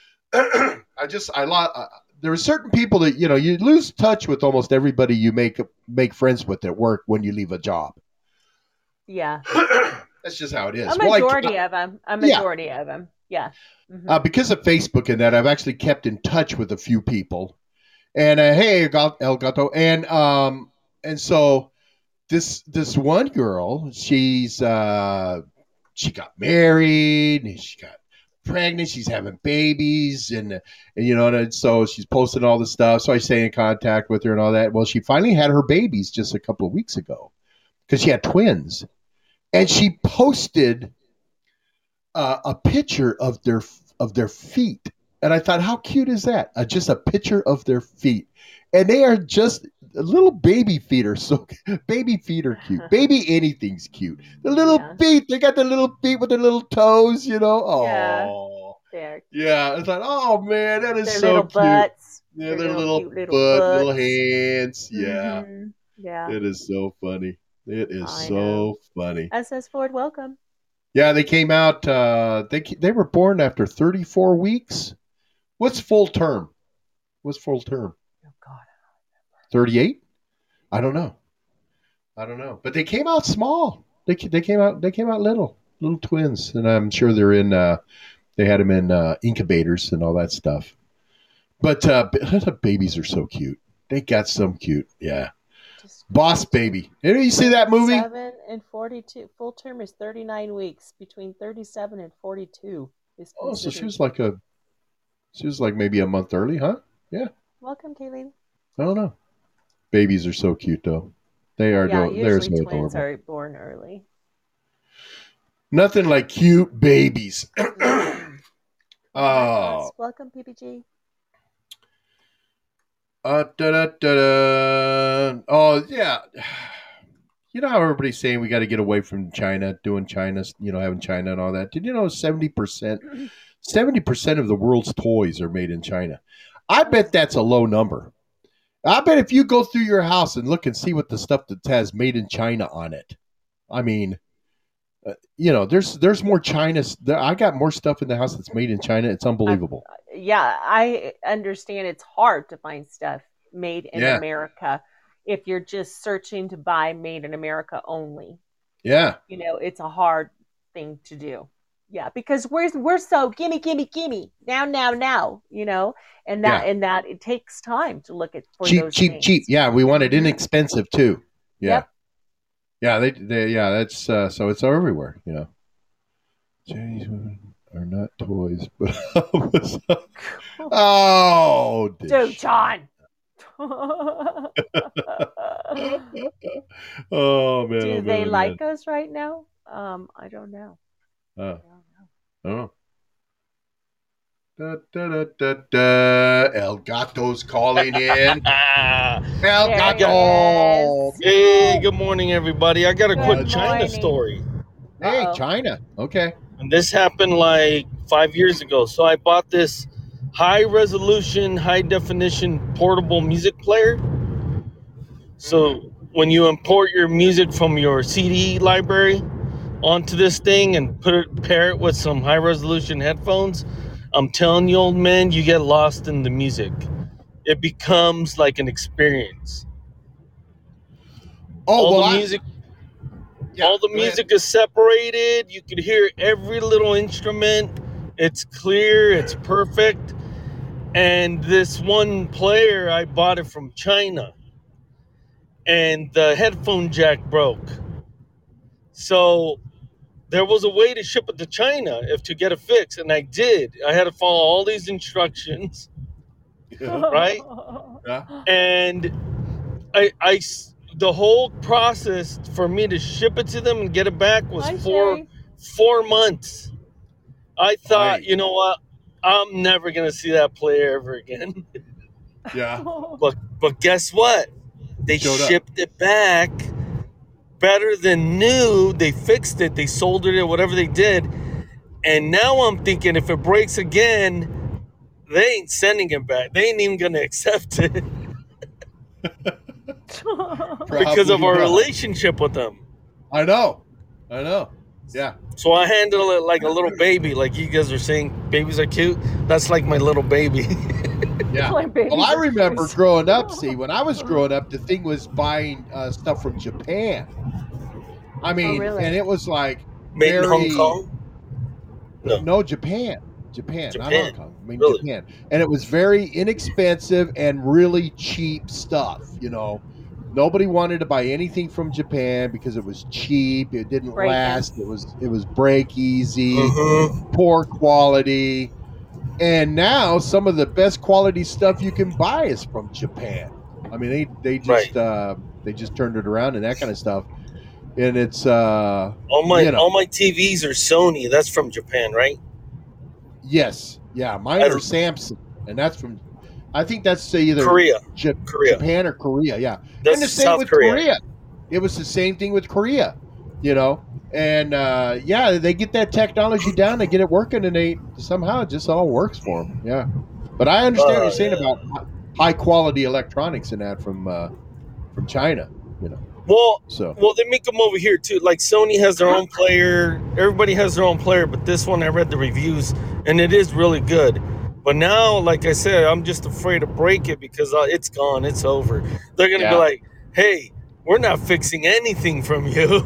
B: There are certain people that, you lose touch with almost everybody you make friends with at work when you leave a job.
A: Yeah.
B: That's just how it is.
A: A majority of them. Yeah. Mm-hmm.
B: Because of Facebook and that, I've actually kept in touch with a few people. And hey, El Gato. And so this one girl, she got married, and she got pregnant, she's having babies, and so she's posting all this stuff. So I stay in contact with her and all that. Well, she finally had her babies just a couple of weeks ago because she had twins, and she posted a picture of their feet. And I thought, how cute is that? Just a picture of their feet. And they are just little baby feet are so baby feet are cute. Baby anything's cute. The little feet, they got the little feet with their little toes, Oh. Yeah. I thought, oh man, that is so cute.
A: Butts.
B: Yeah, their little butt, little hands. Yeah. Mm-hmm.
A: Yeah.
B: It is so funny. It is so funny.
A: SS Ford, welcome.
B: Yeah, they came out. They were born after 34 weeks. What's full term? Oh God, 38? I don't know. But they came out small. They came out little twins, and I'm sure they're in. They had them in incubators and all that stuff. But babies are so cute. They got some cute. Yeah. Boss Baby. You see that movie?
A: 7 and 42. Full term is 39 weeks. Between 37 and 42 is considered.
B: Oh, so she was like maybe a month early, huh? Yeah.
A: Welcome, Kayleen.
B: I don't know. Babies are so cute, though. They are.
A: Yeah, usually twins are born early.
B: Nothing like cute babies.
A: Welcome, PPG.
B: Oh yeah. You know how everybody's saying we got to get away from China, doing China, having China and all that. Did you know 70% of the world's toys are made in China? I bet that's a low number. I bet if you go through your house and look and see what the stuff that has made in China on it, I mean, there's more China. I got more stuff in the house that's made in China. It's unbelievable.
A: Yeah, I understand it's hard to find stuff made in America if you're just searching to buy made in America only.
B: Yeah.
A: It's a hard thing to do. Yeah, because we're so gimme, and that it takes time to look at for those things.
B: Cheap. Yeah, we want it inexpensive too. Yeah. Yep. Yeah, that's so it's everywhere, Chinese women are not toys, but
A: dude, John.
B: Oh man.
A: Do they like us right now? I don't know.
B: Oh. El Gato's calling in. El Gato.
D: Hey, good morning, everybody. I got a quick China story.
B: Hey, China. Okay.
D: And this happened like 5 years ago. So I bought this high resolution, high definition portable music player. So when you import your music from your CD library onto this thing and pair it with some high resolution headphones, I'm telling you, old man, you get lost in the music. It becomes like an experience.
B: Oh,
D: all
B: well,
D: the music. all the music is separated. You could hear every little instrument. It's clear. It's perfect. And this one player, I bought it from China. And the headphone jack broke. So there was a way to ship it to China to get it fixed. And I did. I had to follow all these instructions. Right?
B: Yeah.
D: And the whole process for me to ship it to them and get it back was 4 months. I thought, you know what? I'm never gonna see that player ever again.
B: Yeah.
D: But guess what? They shipped it back better than new. They fixed it. They soldered it. Whatever they did. And now I'm thinking, if it breaks again, they ain't sending it back. They ain't even gonna accept it. Because of our relationship with them.
B: I know. Yeah.
D: So I handle it like a little baby. Like you guys are saying, babies are cute. That's like my little baby.
B: Yeah. Well, I remember growing up. See, when I was growing up, the thing was buying stuff from Japan. I mean,
A: really?
B: And it was like
D: made in Hong Kong.
B: No, Japan, not Hong Kong. I mean, really? Japan, and it was very inexpensive and really cheap stuff. You know, nobody wanted to buy anything from Japan because it was cheap. It didn't last. It was break easy, poor quality. And now some of the best quality stuff you can buy is from Japan. I mean, they just turned it around and that kind of stuff. And it's all my
D: TVs are Sony. That's from Japan, right?
B: Yes, yeah. Mine are Samsung, and that's from. I think that's either
D: Korea,
B: Japan or Korea. Yeah,
D: that's
B: and the same
D: South
B: with
D: Korea.
B: It was the same thing with Korea, you know. And they get that technology down, they get it working, and it just all works for them. Yeah, but I understand what you're saying about high quality electronics and that from China, you know.
D: Well, they make them over here too. Like Sony has their own player. Everybody has their own player, but this one I read the reviews, and it is really good. But now, like I said, I'm just afraid to break it because it's gone. It's over. They're gonna be like, "Hey, we're not fixing anything from you."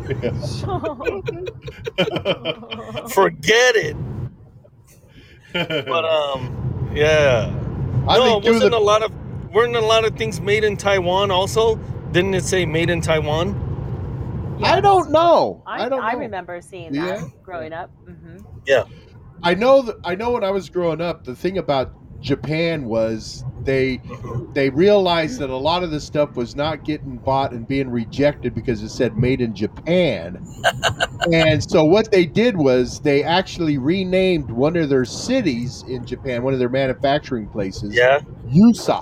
D: Forget it. But yeah. Weren't a lot of things made in Taiwan also? Didn't it say made in Taiwan?
A: Yes.
B: I don't know.
A: I remember seeing that growing up. Mm-hmm.
B: Yeah. I know when I was growing up, the thing about Japan was they realized that a lot of the stuff was not getting bought and being rejected because it said made in Japan. And so what they did was they actually renamed one of their cities in Japan, one of their manufacturing places, USA.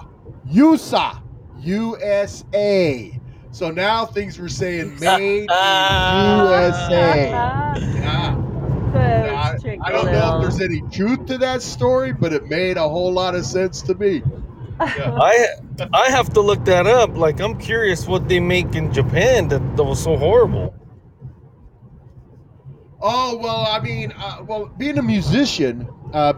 B: USA. So now things were saying made in USA. Yeah. I don't know if there's any truth to that story, but it made a whole lot of sense to me. Yeah.
D: I have to look that up. Like, I'm curious what they make in Japan that was so horrible.
B: Oh, well, I mean, being a musician,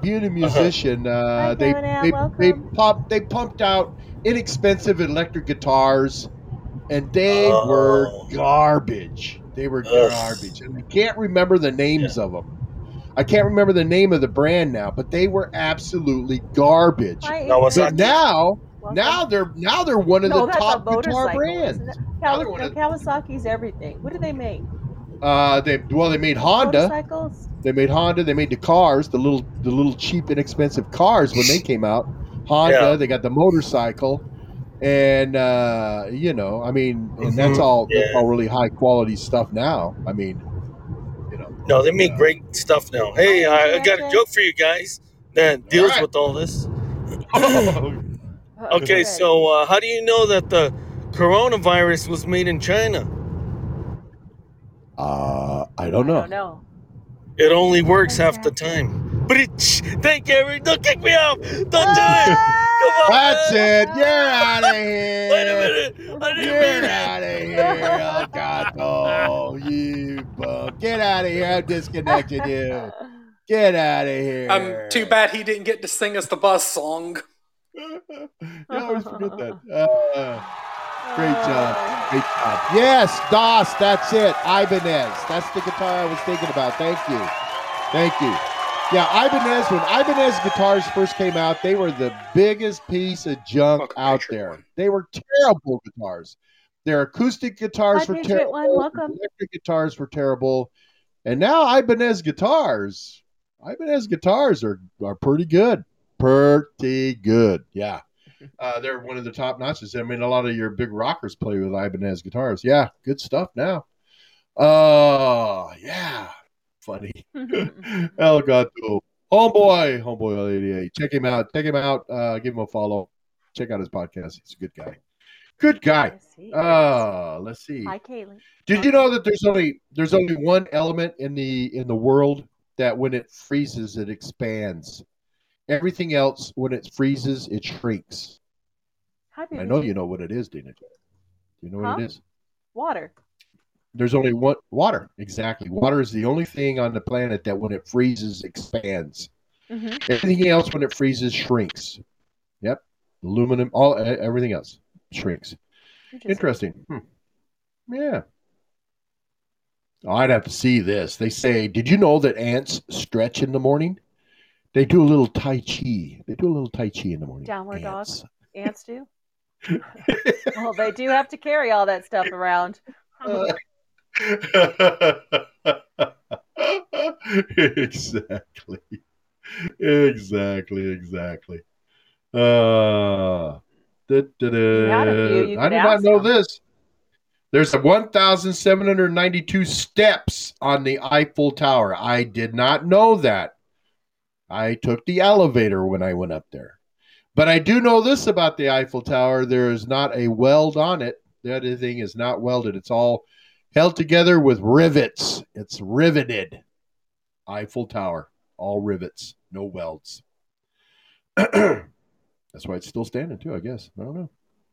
B: they pumped out inexpensive electric guitars, and they were garbage. Garbage. And I can't remember the names of them. I can't remember the name of the brand now, but they were absolutely garbage. But now they're one of the top guitar brands.
A: Kawasaki's everything. What do they make?
B: They made Honda.
A: Motorcycles?
B: They made Honda. They made the cars, the little cheap, inexpensive cars when they came out. Honda. They got the motorcycle, and I mean, and that's all really high quality stuff now. I mean,
D: No, they make great stuff now. Hey, I got a joke for you guys that deals with all this. Okay, so how do you know that the coronavirus was made in China?
B: I don't know.
D: It only works half the time. But thank you, Eric. Don't kick me out. Don't do it. Come on.
B: That's it. You're out of here.
D: Wait a minute.
B: You're out of here. Oh, God. Oh, you bum. Get out of here. I'm disconnecting you. Get out of here.
C: Too bad he didn't get to sing us the bus song.
B: You always forget that. Great job. Great job. Yes, DOS, that's it. Ibanez. That's the guitar I was thinking about. Thank you. Yeah, Ibanez, when Ibanez guitars first came out, they were the biggest piece of junk out there. They were terrible guitars. Their acoustic guitars were terrible. Electric guitars were terrible. And now Ibanez guitars are pretty good. Pretty good. Yeah. They're one of the top notches. I mean, a lot of your big rockers play with Ibanez guitars. Yeah, good stuff now. Yeah. Funny. Elgato. Homeboy 88. Check him out. Give him a follow. Check out his podcast. He's a good guy. Let's see.
A: Hi, Kaylee.
B: Did you know that there's only one element in the world that when it freezes, it expands? Everything else, when it freezes, it shrinks. I know you know what it is, Dina. Do you know what it is?
A: Water.
B: There's only one. Water. Exactly. Water is the only thing on the planet that when it freezes, expands. Mm-hmm. Everything else, when it freezes, shrinks. Yep. Aluminum, everything else shrinks. Interesting. Yeah. I'd have to see this. They say, did you know that ants stretch in the morning? They do a little Tai Chi. In the morning.
A: Downward dog. Ants do? Well, they do have to carry all that stuff around.
B: Exactly. I did not know this. There's 1,792 steps on the Eiffel Tower. I did not know that. I took the elevator when I went up there. But I do know this about the Eiffel Tower. There is not a weld on it. The other thing is not welded. It's all held together with rivets. It's riveted. Eiffel Tower. All rivets. No welds. That's why it's still standing too, I guess. I don't know.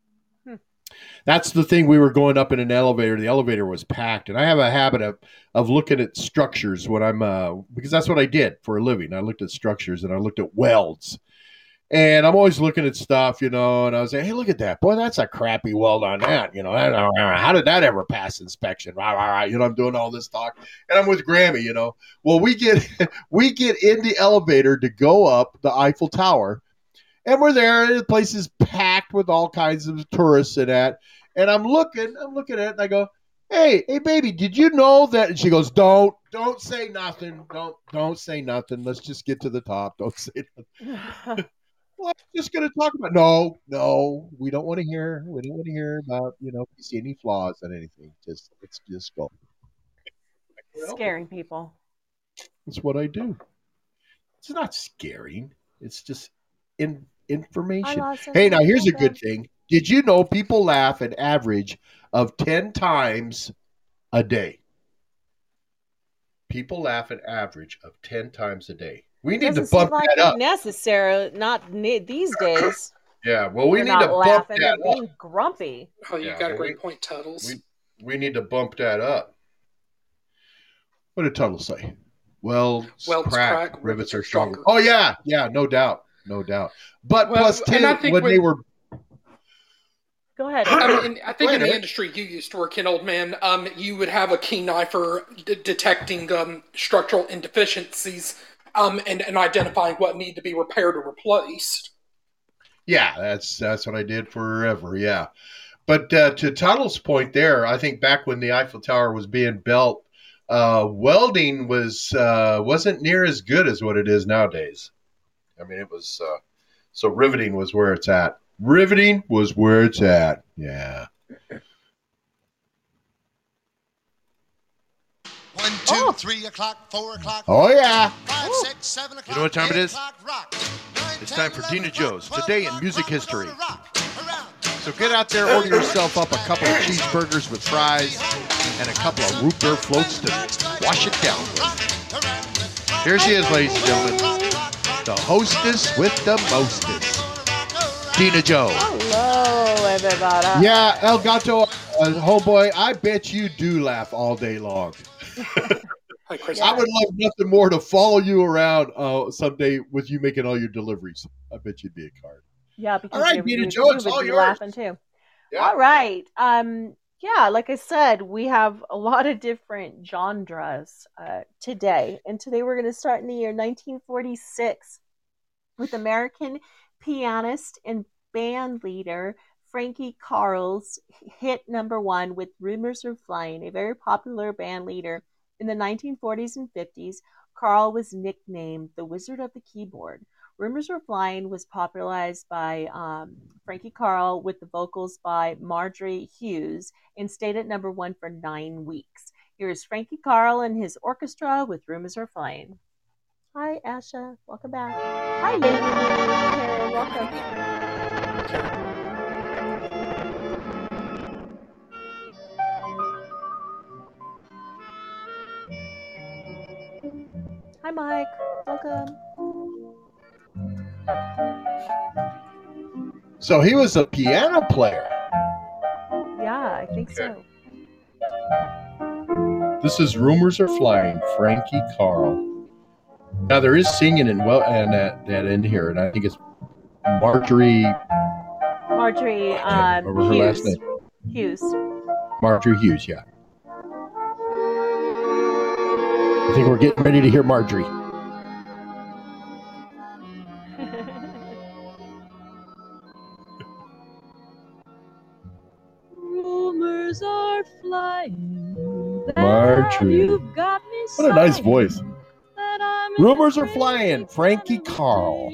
B: That's the thing. We were going up in an elevator. The elevator was packed. And I have a habit of looking at structures when I'm because that's what I did for a living. I looked at structures and I looked at welds. And I'm always looking at stuff, and I was like, hey, look at that. Boy, that's a crappy weld on that. How did that ever pass inspection? I'm doing all this talk. And I'm with Grammy, Well, we get in the elevator to go up the Eiffel Tower. And we're there. The place is packed with all kinds of tourists and that. And I'm looking at it, and I go, hey, baby, did you know that? And she goes, don't say nothing. Don't say nothing. Let's just get to the top. Don't say nothing. Well, I'm just going to talk about. No, we don't want to hear. We don't want to hear about if you see any flaws in anything. Let's just go.
A: Scaring people.
B: That's what I do. It's not scaring. It's just information. Hey, now here's a good thing. Did you know people laugh an average of 10 times a day? People laugh an average of 10 times a day. We need to bump that up.
A: Necessary, not these days.
B: Yeah, well, we need to bump that up.
A: Being grumpy.
C: Oh, you got a great point, Tuttles.
B: We need to bump that up. What did Tuttles say? Welds crack, rivets are stronger. Oh yeah, no doubt. But plus 10 when they were.
A: Go ahead.
C: I think in the industry you used to work in, old man, you would have a keen eye for detecting structural indeficiencies. And identifying what need to be repaired or replaced.
B: Yeah, that's what I did forever. Yeah, but to Tuttle's point there, I think back when the Eiffel Tower was being built, welding wasn't near as good as what it is nowadays. I mean, it was so riveting was where it's at. Yeah.
E: 1, 2, 3 o'clock, 4 o'clock.
B: Oh yeah.
E: 5, 6, 7 o'clock.
B: You know what time it is?
E: Rock. 9,
B: it's
E: 10,
B: time for
E: 11,
B: Dina Joe's
E: 12,
B: Today in
E: 1,
B: Music
E: rock,
B: History.
E: rock,
B: So get out there, order yourself up a couple of cheeseburgers with fries and a couple of root beer floats to wash it down. Here she is, ladies and gentlemen, the hostess with the mostest, Dina Joe.
A: Hello, everybody.
B: Yeah, Elgato, homeboy, I bet you do laugh all day long.
C: Hi, Chris.
B: I would love nothing more to follow you around someday with you making all your deliveries. I bet you'd be a card.
A: Yeah, because
B: all right, Dina Joe, it's all yours.
A: Laughing too. Yeah. All right. Yeah, like I said, we have a lot of different genres today. And today we're going to start in the year 1946 with American pianist and band leader Frankie Carl's hit number one with Rumors Are Flying, a very popular band leader in the 1940s and 50s. Carl was nicknamed the Wizard of the Keyboard. Rumors Were Flying was popularized by Frankie Carl with the vocals by Marjorie Hughes and stayed at number one for 9 weeks. Here's Frankie Carl and his orchestra with Rumors Are Flying. Hi, Asha. Welcome back. Hi, Lady. Karen, welcome. Hi, Mike. Welcome.
B: So he was a piano player.
A: Yeah, I think so.
B: This is Rumors Are Flying, Frankie Carl. Now there is singing and that in here, and I think it's Marjorie.
A: Hughes.
B: Her last name.
A: Hughes.
B: Marjorie Hughes, yeah. I think we're getting ready to hear Marjorie.
A: Rumors are flying.
B: Marjorie.
A: Got me
B: what a nice voice. Rumors Are Flying, Frankie Carl.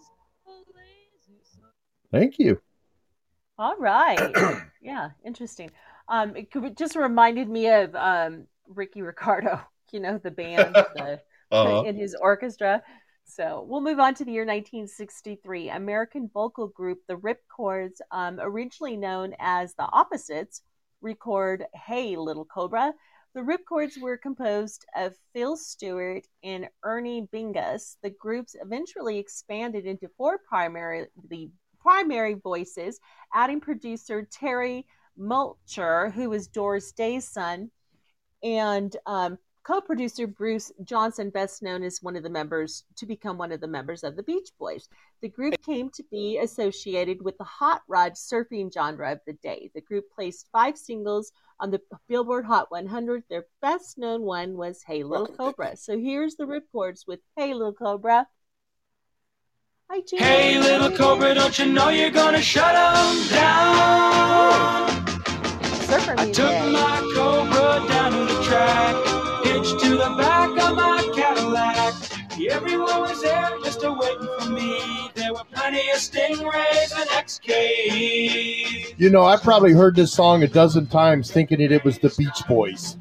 B: Thank you.
A: All right. Yeah, interesting. It just reminded me of Ricky Ricardo, the band in his orchestra. So we'll move on to the year 1963. American vocal group The Ripcords, originally known as The Opposites, record Hey Little Cobra. The Ripcords were composed of Phil Stewart and Ernie Bingus. The groups eventually expanded into 4 primary voices, adding producer Terry Mulcher, who was Doris Day's son, and co-producer Bruce Johnson, best known as one of the members of the Beach Boys. The group came to be associated with the hot rod surfing genre of the day. The group placed 5 singles on the Billboard Hot 100. Their best known one was Hey Little Cobra. So here's the Ripcords with Hey Little Cobra. Hi, Gina.
F: Hey little cobra, don't you know you're gonna shut 'em down? I took my cobra down to the track, hitched to the back of my Cadillac. Everyone was there just waiting for me. There were plenty of Stingrays and XKs.
B: I probably heard this song a dozen times thinking it was the Beach Boys.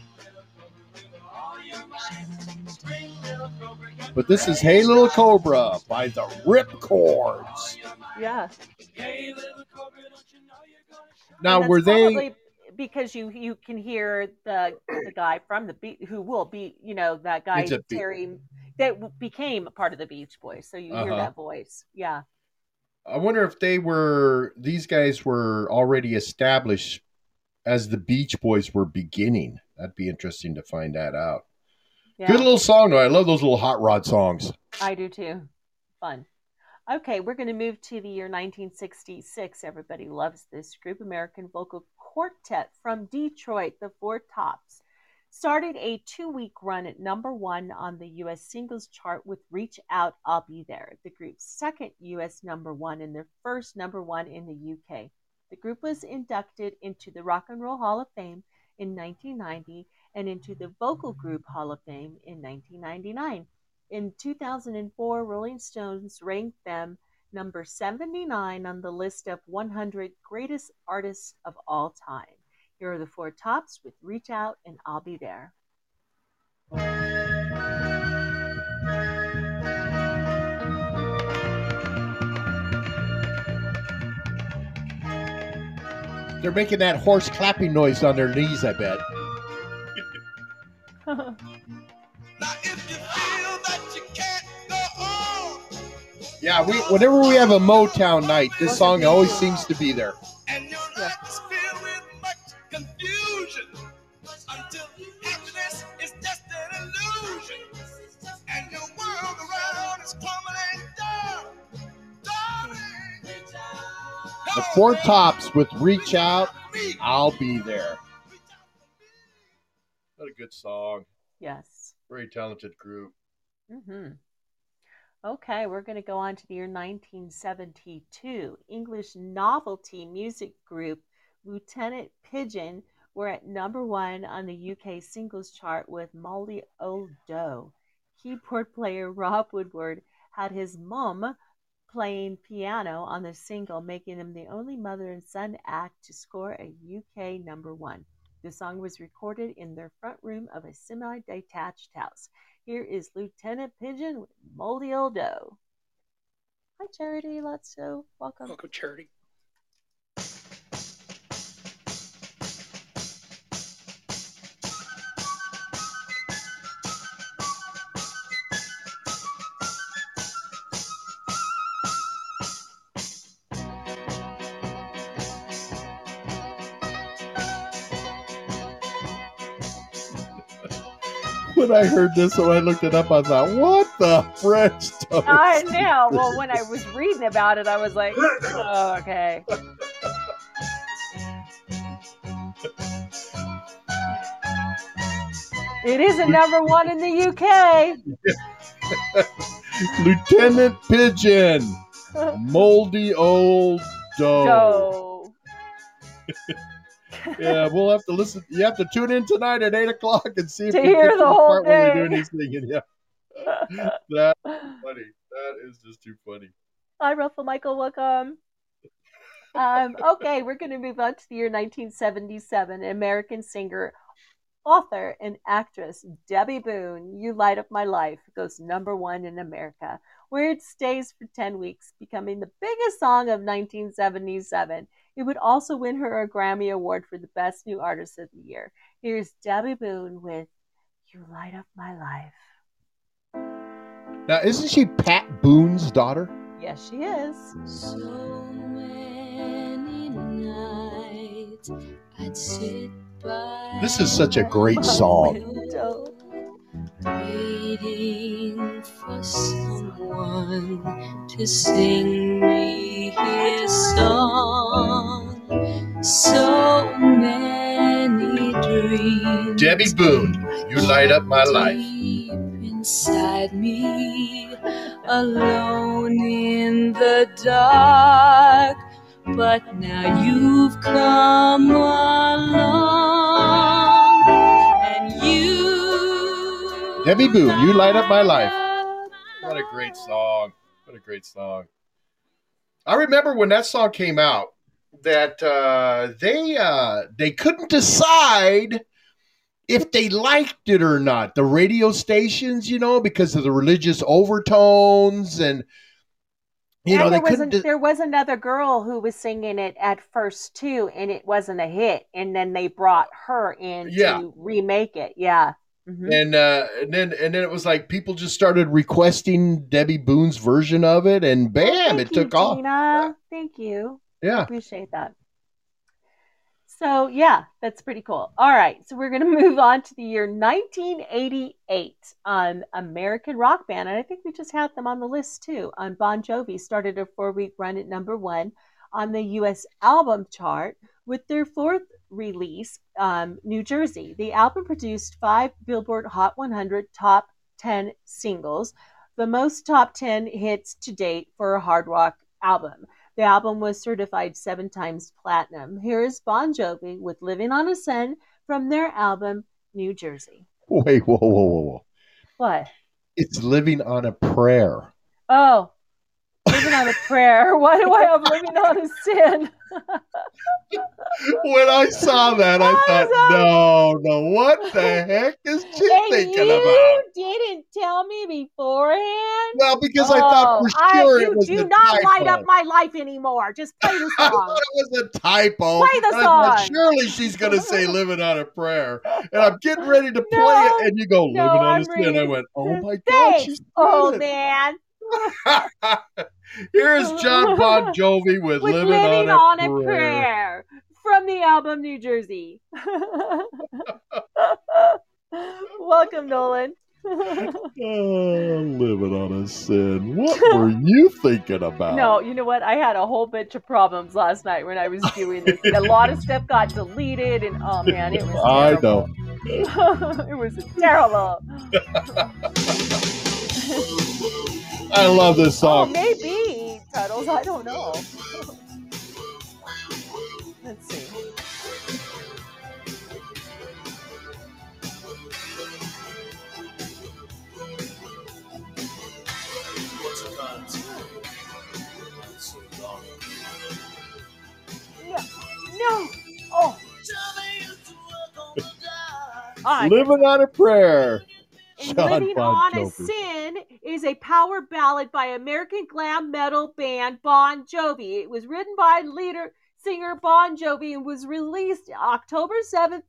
B: But this is Hey Little Cobra by the Ripcords.
A: Yeah.
B: Now, were they...
A: Because you can hear the guy from the Beach, who will be, that guy, Terry, that became a part of the Beach Boys. So you hear that voice. Yeah.
B: I wonder if these guys were already established as the Beach Boys were beginning. That'd be interesting to find that out. Yeah. Good little song, though. I love those little hot rod songs.
A: I do, too. Fun. Okay, we're going to move to the year 1966. Everybody loves this group. American vocal quartet from Detroit, the Four Tops, started a 2-week run at number 1 on the U.S. singles chart with Reach Out, I'll Be There, the group's second U.S. number 1 and their first number 1 in the U.K. The group was inducted into the Rock and Roll Hall of Fame in 1990 and into the Vocal Group Hall of Fame in 1999. In 2004, Rolling Stones ranked them number 79 on the list of 100 greatest artists of all time. Here are the Four Tops with Reach Out and I'll Be There.
B: They're making that horse clapping noise on their knees, I bet.
E: Now, if you feel that you can't go on.
B: Yeah, whenever we have a Motown night, this song always seems to be there.
E: And your life is filled with much confusion until happiness is just an illusion. And your world around is crumbling down. Darling,
B: The Four Tops with Reach Out, I'll Be There. What a good song.
A: Yes.
B: Very talented group.
A: Mm-hmm. Okay, we're going to go on to the year 1972. English novelty music group Lieutenant Pigeon were at #1 on the UK singles chart with Moldy Old Dough. Keyboard player Rob Woodward had his mum playing piano on the single, making them the only mother and son act to score a UK #1. The song was recorded in their front room of a semi-detached house. Here is Lieutenant Pigeon with Moldy Old Dough. Hi, Charity. Lotso. Welcome.
C: Welcome, Charity.
B: When I heard this, so I looked it up, I thought, what the French toast?
A: I know. Well, when I was reading about it, I was like, oh, okay. It is a #1 in the UK.
B: Lieutenant Pigeon, Moldy Old Dough. Yeah, we'll have to listen. You have to tune in tonight at 8 o'clock and see if
A: you hear the whole thing.
B: When you're doing these things. Yeah, that's funny. That is just too funny.
A: Hi, Ruffle Michael. Welcome. Okay, we're going to move on to the year 1977. American singer, author, and actress Debbie Boone, "You Light Up My Life," goes #1 in America, where it stays for 10 weeks, becoming the biggest song of 1977. It would also win her a Grammy Award for the Best New Artist of the Year. Here's Debbie Boone with "You Light Up My Life."
B: Now, isn't she Pat Boone's daughter?
A: Yes, she is.
F: So many nights I'd sit by.
B: This is such a great song.
F: Waiting for someone to sing me his song. So many dreams.
B: Debbie Boone, "You Light Up My Life."
F: Inside me, alone in the dark, but now you've come along, and you,
B: Debbie Boone, "You Light Up My Life." What a great song. What a great song. I remember when that song came out that they couldn't decide if they liked it or not, the radio stations, because of the religious overtones, and
A: there was another girl who was singing it at first too, and it wasn't a hit, and then they brought her in to remake it. Yeah.
B: Mm-hmm. And then it was like people just started requesting Debbie Boone's version of it, and bam, it took off.
A: Tina. Thank you.
B: Yeah.
A: I appreciate that. So, yeah, that's pretty cool. All right, so we're going to move on to the year 1988. American rock band, and I think we just had them on the list too. Bon Jovi started a 4-week run at #1 on the U.S. album chart with their 4th release, New Jersey. The album produced 5 Billboard Hot 100 top 10 singles, the most top 10 hits to date for a hard rock album. The album was certified 7 times platinum. Here is Bon Jovi with "Living on a Sin" from their album, New Jersey.
B: Wait, whoa.
A: What?
B: It's "Living on a Prayer."
A: Oh, living on a prayer. Why do I have "Living on a Sin"?
B: When I saw that, I thought, no, what the heck is she thinking about?
A: You didn't tell me beforehand?
B: Well, because I thought for sure it was a typo.
A: You do not light up my life anymore. Just play the song.
B: I thought it was a typo.
A: Play the song.
B: Surely she's going to say "Living on a Prayer." And I'm getting ready to play it, and you go, "Living on a Sin." I went, oh my God, she's
A: old man.
B: Here's John Bon Jovi with "Living on a Prayer"
A: from the album New Jersey. Welcome, Nolan.
B: Living on a sin. What were you thinking about?
A: No, you know what? I had a whole bunch of problems last night when I was doing this. A lot of stuff got deleted, and oh man, it was terrible. I know. It was terrible.
B: I love this song.
A: Oh, maybe, Tuddles. I don't know. Let's see. No. Oh.
B: Living on a Prayer.
A: Living on a Sin is a power ballad by American glam metal band Bon Jovi. It was written by singer Bon Jovi and was released October 7th,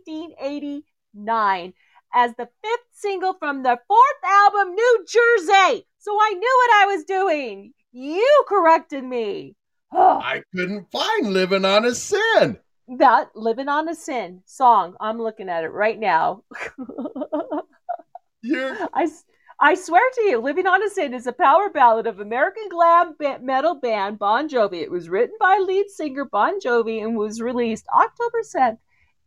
A: 1989 as the 5th single from the 4th album, New Jersey. So I knew what I was doing. You corrected me.
B: I couldn't find Living on a Sin.
A: That Living on a Sin song. I'm looking at it right now. I swear to you, Living on a Sin is a power ballad of American glam metal band Bon Jovi. It was written by lead singer Bon Jovi and was released October 7th,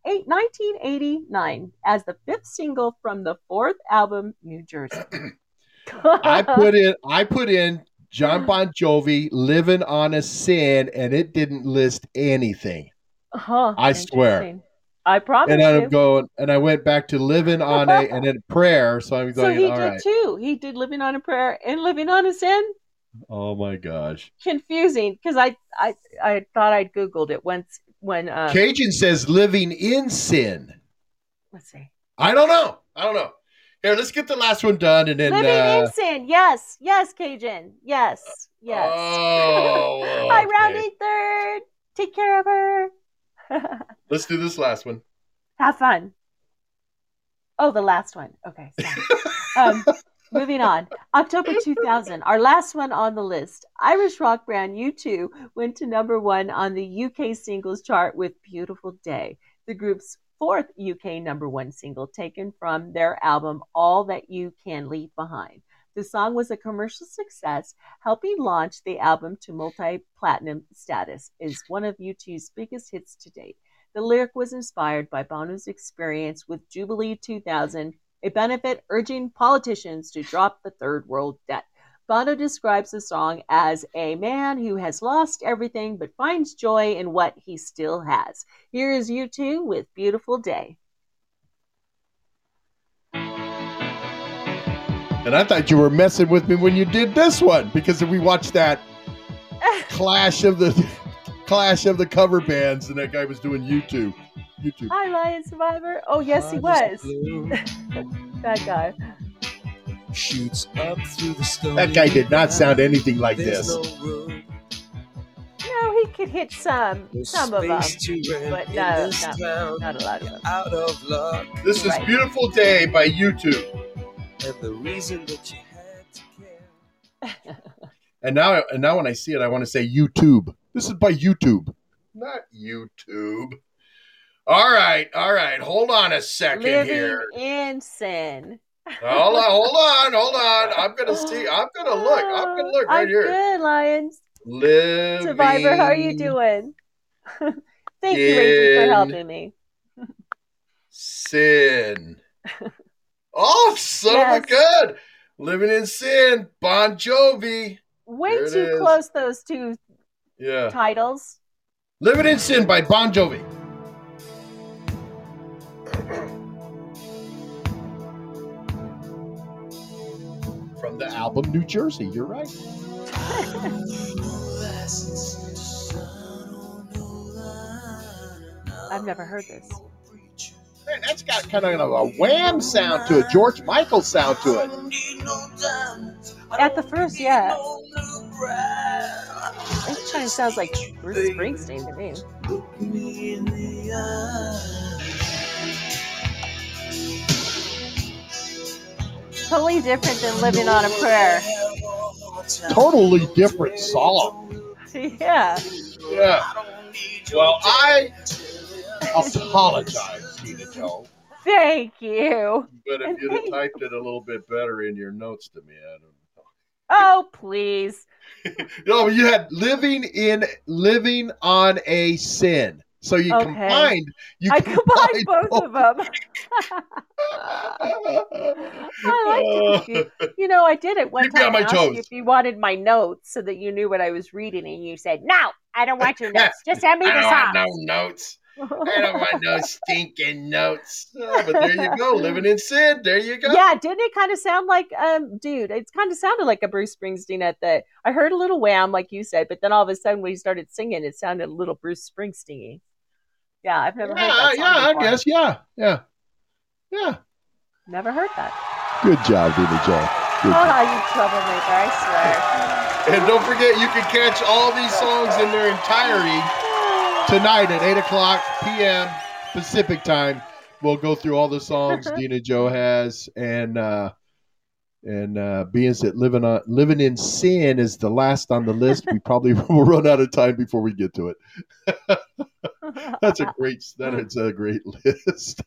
A: 1989 as the 5th single from the 4th album, New Jersey.
B: I put in John Bon Jovi, Living on a Sin, and it didn't list anything. I swear.
A: I promise.
B: And I'm going, and I went back to Living on a and then Prayer. So I'm going.
A: So he
B: all
A: did
B: right.
A: too. He did Living on a Prayer and Living on a Sin.
B: Oh my gosh!
A: Confusing because I thought I'd Googled it once when
B: Cajun says Living in Sin.
A: Let's see.
B: I don't know. Here, let's get the last one done, and then
A: Living in Sin. Yes, Cajun. Yes.
B: Oh, okay.
A: Hi, Rounding Third. Take care of her.
B: Let's do this last one.
A: Have fun. Oh, the last one. Okay. Moving on. October 2000, our last one on the list. Irish rock band U2 went to #1 on the UK singles chart with Beautiful Day, the group's 4th UK #1 single taken from their album All That You Can Leave Behind. The song was a commercial success, helping launch the album to multi-platinum status. It is one of U2's biggest hits to date. The lyric was inspired by Bono's experience with Jubilee 2000, a benefit urging politicians to drop the third world debt. Bono describes the song as a man who has lost everything but finds joy in what he still has. Here is U2 with Beautiful Day.
B: And I thought you were messing with me when you did this one because we watched that clash of the cover bands, and that guy was doing YouTube.
A: Hi, Lion Survivor. Oh, yes, he was. That guy.
F: Shoots up through the
B: that guy did not sound anything like this.
A: No, he could hit some of them, but no, not a lot of them.
F: Out of luck.
B: This is Beautiful Day by YouTube.
F: And the reason that you had to care.
B: and now when I see it, I want to say YouTube. This is by YouTube, not YouTube. All right. Hold on a second here.
A: Living in Sin.
B: Hold on. I'm gonna look right here.
A: I'm good, Lions.
B: Living
A: Survivor, how are you doing? Thank you, Rachel, for helping me.
B: Sin. Oh, son of a good. Living in Sin, Bon Jovi.
A: Way too close, those two titles.
B: Living in Sin by Bon Jovi. From the album New Jersey, you're right.
A: I've never heard this.
B: Man, that's got kind of a Wham sound to it, George Michael sound to it.
A: At the first, yeah. It kind of sounds like Bruce Springsteen to me. Totally different than Living on a Prayer.
B: Totally different song.
A: Yeah.
B: Well, I apologize, Tina Joe.
A: Thank you.
B: But if you'd have typed it a little bit better in your notes to me, I don't know.
A: Oh, please.
B: No, you had living on a sin. So you combined.
A: I combined both of them. I like to. I did it one time.
B: On my toes.
A: If you wanted my notes so that you knew what I was reading, and you said, "No, I don't want your notes. Just send me the songs."
B: I don't want no notes. I don't want no stinking notes. Oh, but there you go, living in sin. There you go.
A: Yeah, didn't it kind of sound like, dude? It kind of sounded like a Bruce Springsteen at the. I heard a little wham, like you said, but then all of a sudden when he started singing, it sounded a little Bruce Springsteen. Yeah, I've never heard that song before.
B: I guess, yeah.
A: Never heard that.
B: Good job, Dina Joe.
A: You troublemaker, I
B: swear. And don't forget, you can catch all these songs in their entirety tonight at 8 o'clock p.m. Pacific time. We'll go through all the songs Dina Joe has, and being that living in sin is the last on the list, we probably will run out of time before we get to it. That is a great list.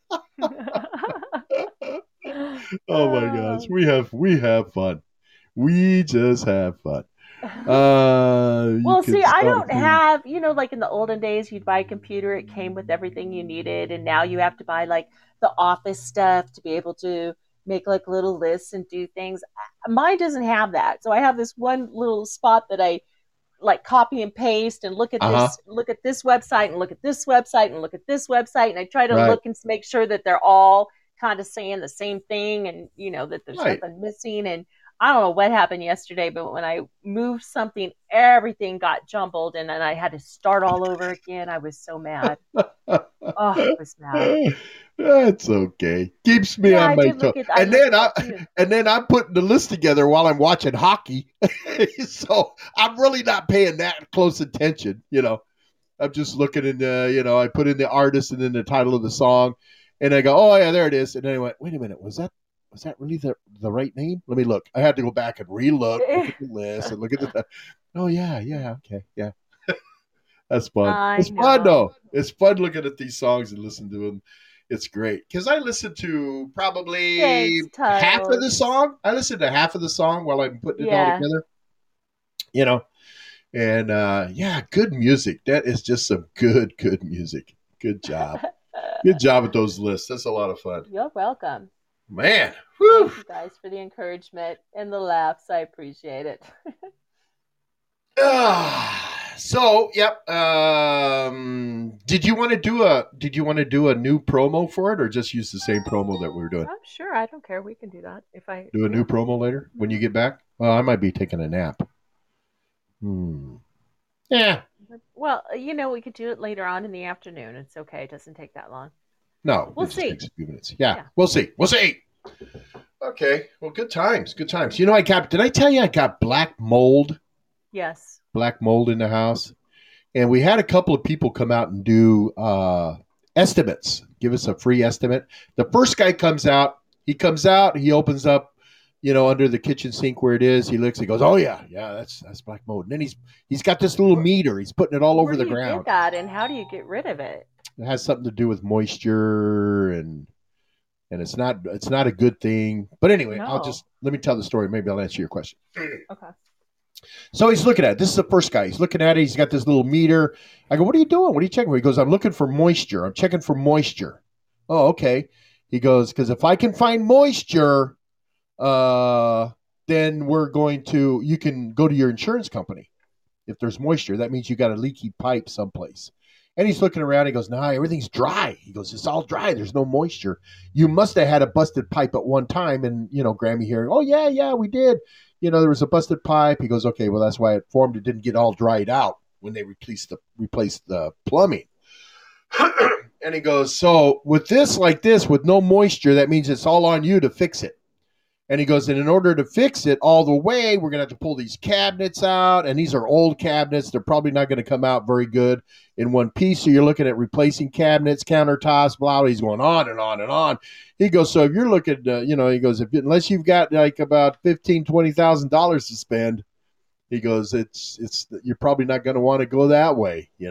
B: Oh my gosh, we have fun. We just have fun.
A: Well, see, I don't have, like in the olden days, you'd buy a computer, it came with everything you needed, and now you have to buy like the office stuff to be able to make like little lists and do things. Mine doesn't have that. So I have this one little spot that I like copy and paste and look at this website and look at this website and look at this website. And I try to look and make sure that they're all kind of saying the same thing and, that there's nothing missing. And I don't know what happened yesterday, but when I moved something, everything got jumbled and then I had to start all over again. I was so mad. I was mad.
B: That's okay. Keeps me on my toes. And then I'm putting the list together while I'm watching hockey. So I'm really not paying that close attention. I'm just looking in I put in the artist and then the title of the song and I go, oh yeah, there it is. And then I went, wait a minute, was that really the right name? Let me look. I had to go back and look at the list and look at the. Oh yeah, okay, yeah. That's fun. It's fun though. It's fun looking at these songs and listening to them. It's great because I listen to probably half of the song. I listen to half of the song while I'm putting it all together. And good music. That is just some good music. Good job. Good job with those lists. That's a lot of fun.
A: You're welcome.
B: Man, whew.
A: Thank you guys for the encouragement and the laughs. I appreciate it.
B: So, yep. Did you want to do a new promo for it, or just use the same promo that we were doing?
A: I'm sure. I don't care. We can do that if I
B: do a new promo later when you get back. Well, I might be taking a nap. Yeah.
A: Well, we could do it later on in the afternoon. It's okay. It doesn't take that long.
B: No,
A: we'll see.
B: Takes a few minutes. Yeah, we'll see. Okay. Well, good times. Did I tell you I got black mold?
A: Yes.
B: Black mold in the house. And we had a couple of people come out and do estimates, give us a free estimate. The first guy comes out, he opens up, under the kitchen sink where it is. He looks, he goes, oh yeah, that's black mold. And then he's got this little meter. He's putting it all over the ground.
A: Where do you get that, and how do you get rid of it?
B: It has something to do with moisture and it's not a good thing. But anyway, let me tell the story. Maybe I'll answer your question.
A: Okay.
B: So he's looking at it. This is the first guy. He's looking at it. He's got this little meter. I go, what are you doing? What are you checking for? He goes, I'm looking for moisture. I'm checking for moisture. Oh, okay. He goes, because if I can find moisture, then you can go to your insurance company. If there's moisture, that means you got a leaky pipe someplace. And he's looking around. He goes, nah, everything's dry. He goes, it's all dry. There's no moisture. You must have had a busted pipe at one time. And, Grammy hearing, oh, yeah, we did. There was a busted pipe. He goes, okay, well, that's why it formed. It didn't get all dried out when they replaced the plumbing. And he goes, so with this like this, with no moisture, that means it's all on you to fix it. And he goes, and in order to fix it all the way, we're going to have to pull these cabinets out. And these are old cabinets. They're probably not going to come out very good in one piece. So you're looking at replacing cabinets, countertops, blah. He's going on and on and on. He goes, so if you're looking, he goes, unless you've got like about $15,000, $20,000 to spend, he goes, it's you're probably not going to want to go that way,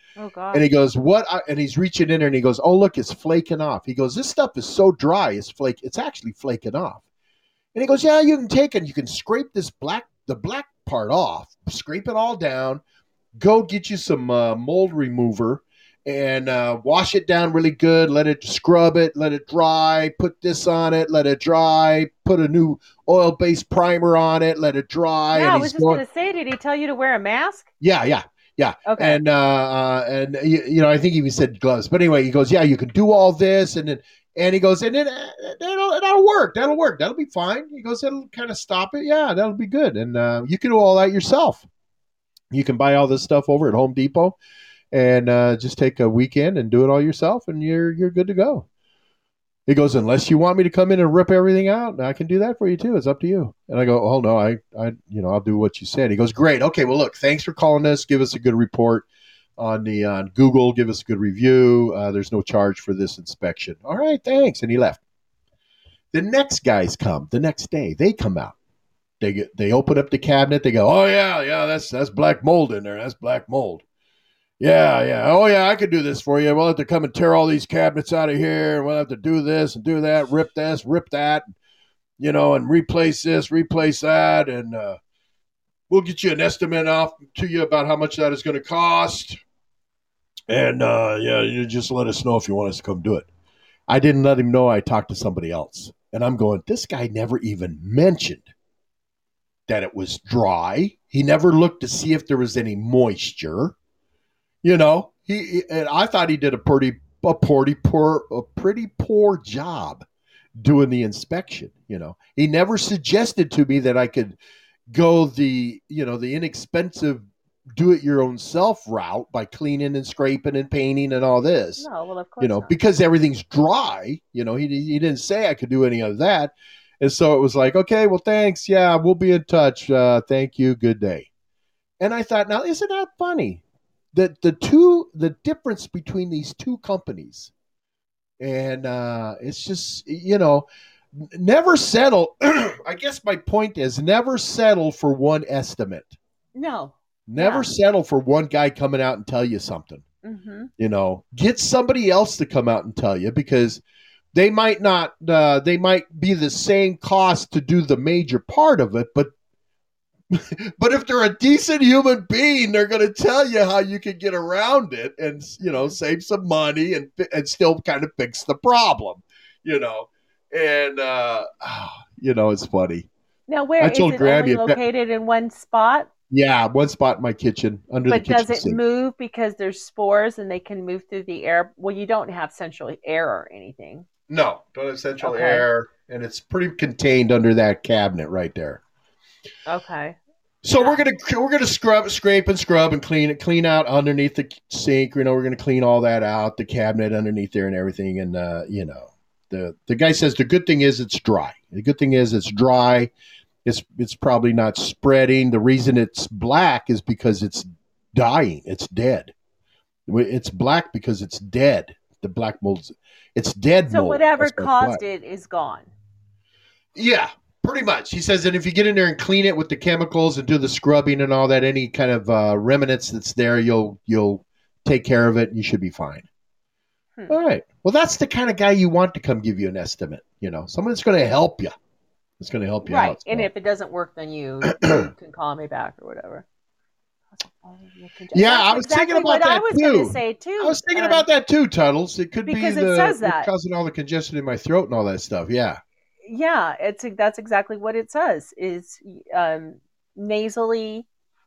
A: Oh God.
B: And he goes, what? And he's reaching in there and he goes, oh, look, it's flaking off. He goes, this stuff is so dry, it's actually flaking off. And he goes, yeah, you can take it. You can scrape the black part off, scrape it all down, go get you some mold remover and wash it down really good. Let it scrub it, let it dry, put this on it, let it dry, put a new oil-based primer on it, let it dry.
A: Yeah, I was just going to say, did he tell you to wear a mask?
B: Yeah.
A: Okay.
B: And I think he even said gloves. But anyway, he goes, yeah, you can do all this. And he goes, and then that'll work. That'll be fine. He goes, it'll kind of stop it. Yeah, that'll be good. And you can do all that yourself. You can buy all this stuff over at Home Depot and just take a weekend and do it all yourself, and you're good to go. He goes, unless you want me to come in and rip everything out, I can do that for you too. It's up to you. And I go, oh no, I'll do what you said. He goes, great. Okay, well look, thanks for calling us. Give us a good report on Google. Give us a good review. There's no charge for this inspection. All right, thanks. And he left. The next guys come the next day. They come out. They open up the cabinet. They go, oh yeah, that's black mold in there. That's black mold. Yeah. Oh, yeah, I could do this for you. We'll have to come and tear all these cabinets out of here, and we'll have to do this and do that, rip this, rip that, and replace this, replace that, and we'll get you an estimate off to you about how much that is going to cost. And, you just let us know if you want us to come do it. I didn't let him know I talked to somebody else. And I'm going, this guy never even mentioned that it was dry. He never looked to see if there was any moisture. And I thought he did a pretty poor job doing the inspection. He never suggested to me that I could go the inexpensive do-it-your-own-self route by cleaning and scraping and painting and all this.
A: No, well, of course not.
B: Because everything's dry. He didn't say I could do any of that, and so it was like, okay, well, thanks. Yeah, we'll be in touch. Thank you. Good day. And I thought, now, isn't that funny? That the difference between these two companies, and it's just never settle. I guess my point is never settle for one estimate.
A: No,
B: never settle for one guy coming out and tell you something.
A: Mm-hmm.
B: Get somebody else to come out and tell you, because they might not. They might be the same cost to do the major part of it, but if they're a decent human being, they're going to tell you how you can get around it and, save some money and still kind of fix the problem, and, it's funny.
A: Now, where is it only located in one spot?
B: Yeah, one spot in my kitchen under the kitchen sink.
A: But does it move because there's spores and they can move through the air? Well, you don't have central air or anything.
B: No, don't have central air, and it's pretty contained under that cabinet right there.
A: Okay.
B: So we're gonna scrape and scrub and clean out underneath the sink. We're gonna clean all that out, the cabinet underneath there and everything. And the guy says the good thing is it's dry. The good thing is it's dry. It's probably not spreading. The reason it's black is because it's dying. It's dead. It's black because it's dead. The black mold. It's dead.
A: So mold. Whatever caused it is gone.
B: Yeah. Pretty much. He says that if you get in there and clean it with the chemicals and do the scrubbing and all that, any kind of remnants that's there, you'll take care of it and you should be fine. All right. Well, that's the kind of guy you want to come give you an estimate. Someone that's going to help you. It's going to help you out.
A: Right. And if it doesn't work, then you can call me back or whatever.
B: Yeah, I was thinking about that
A: too.
B: I was thinking about that too, Tuddles. It could be
A: because it says that
B: causing all the congestion in my throat and all that stuff. Yeah.
A: Yeah, that's exactly what it says. Is nasally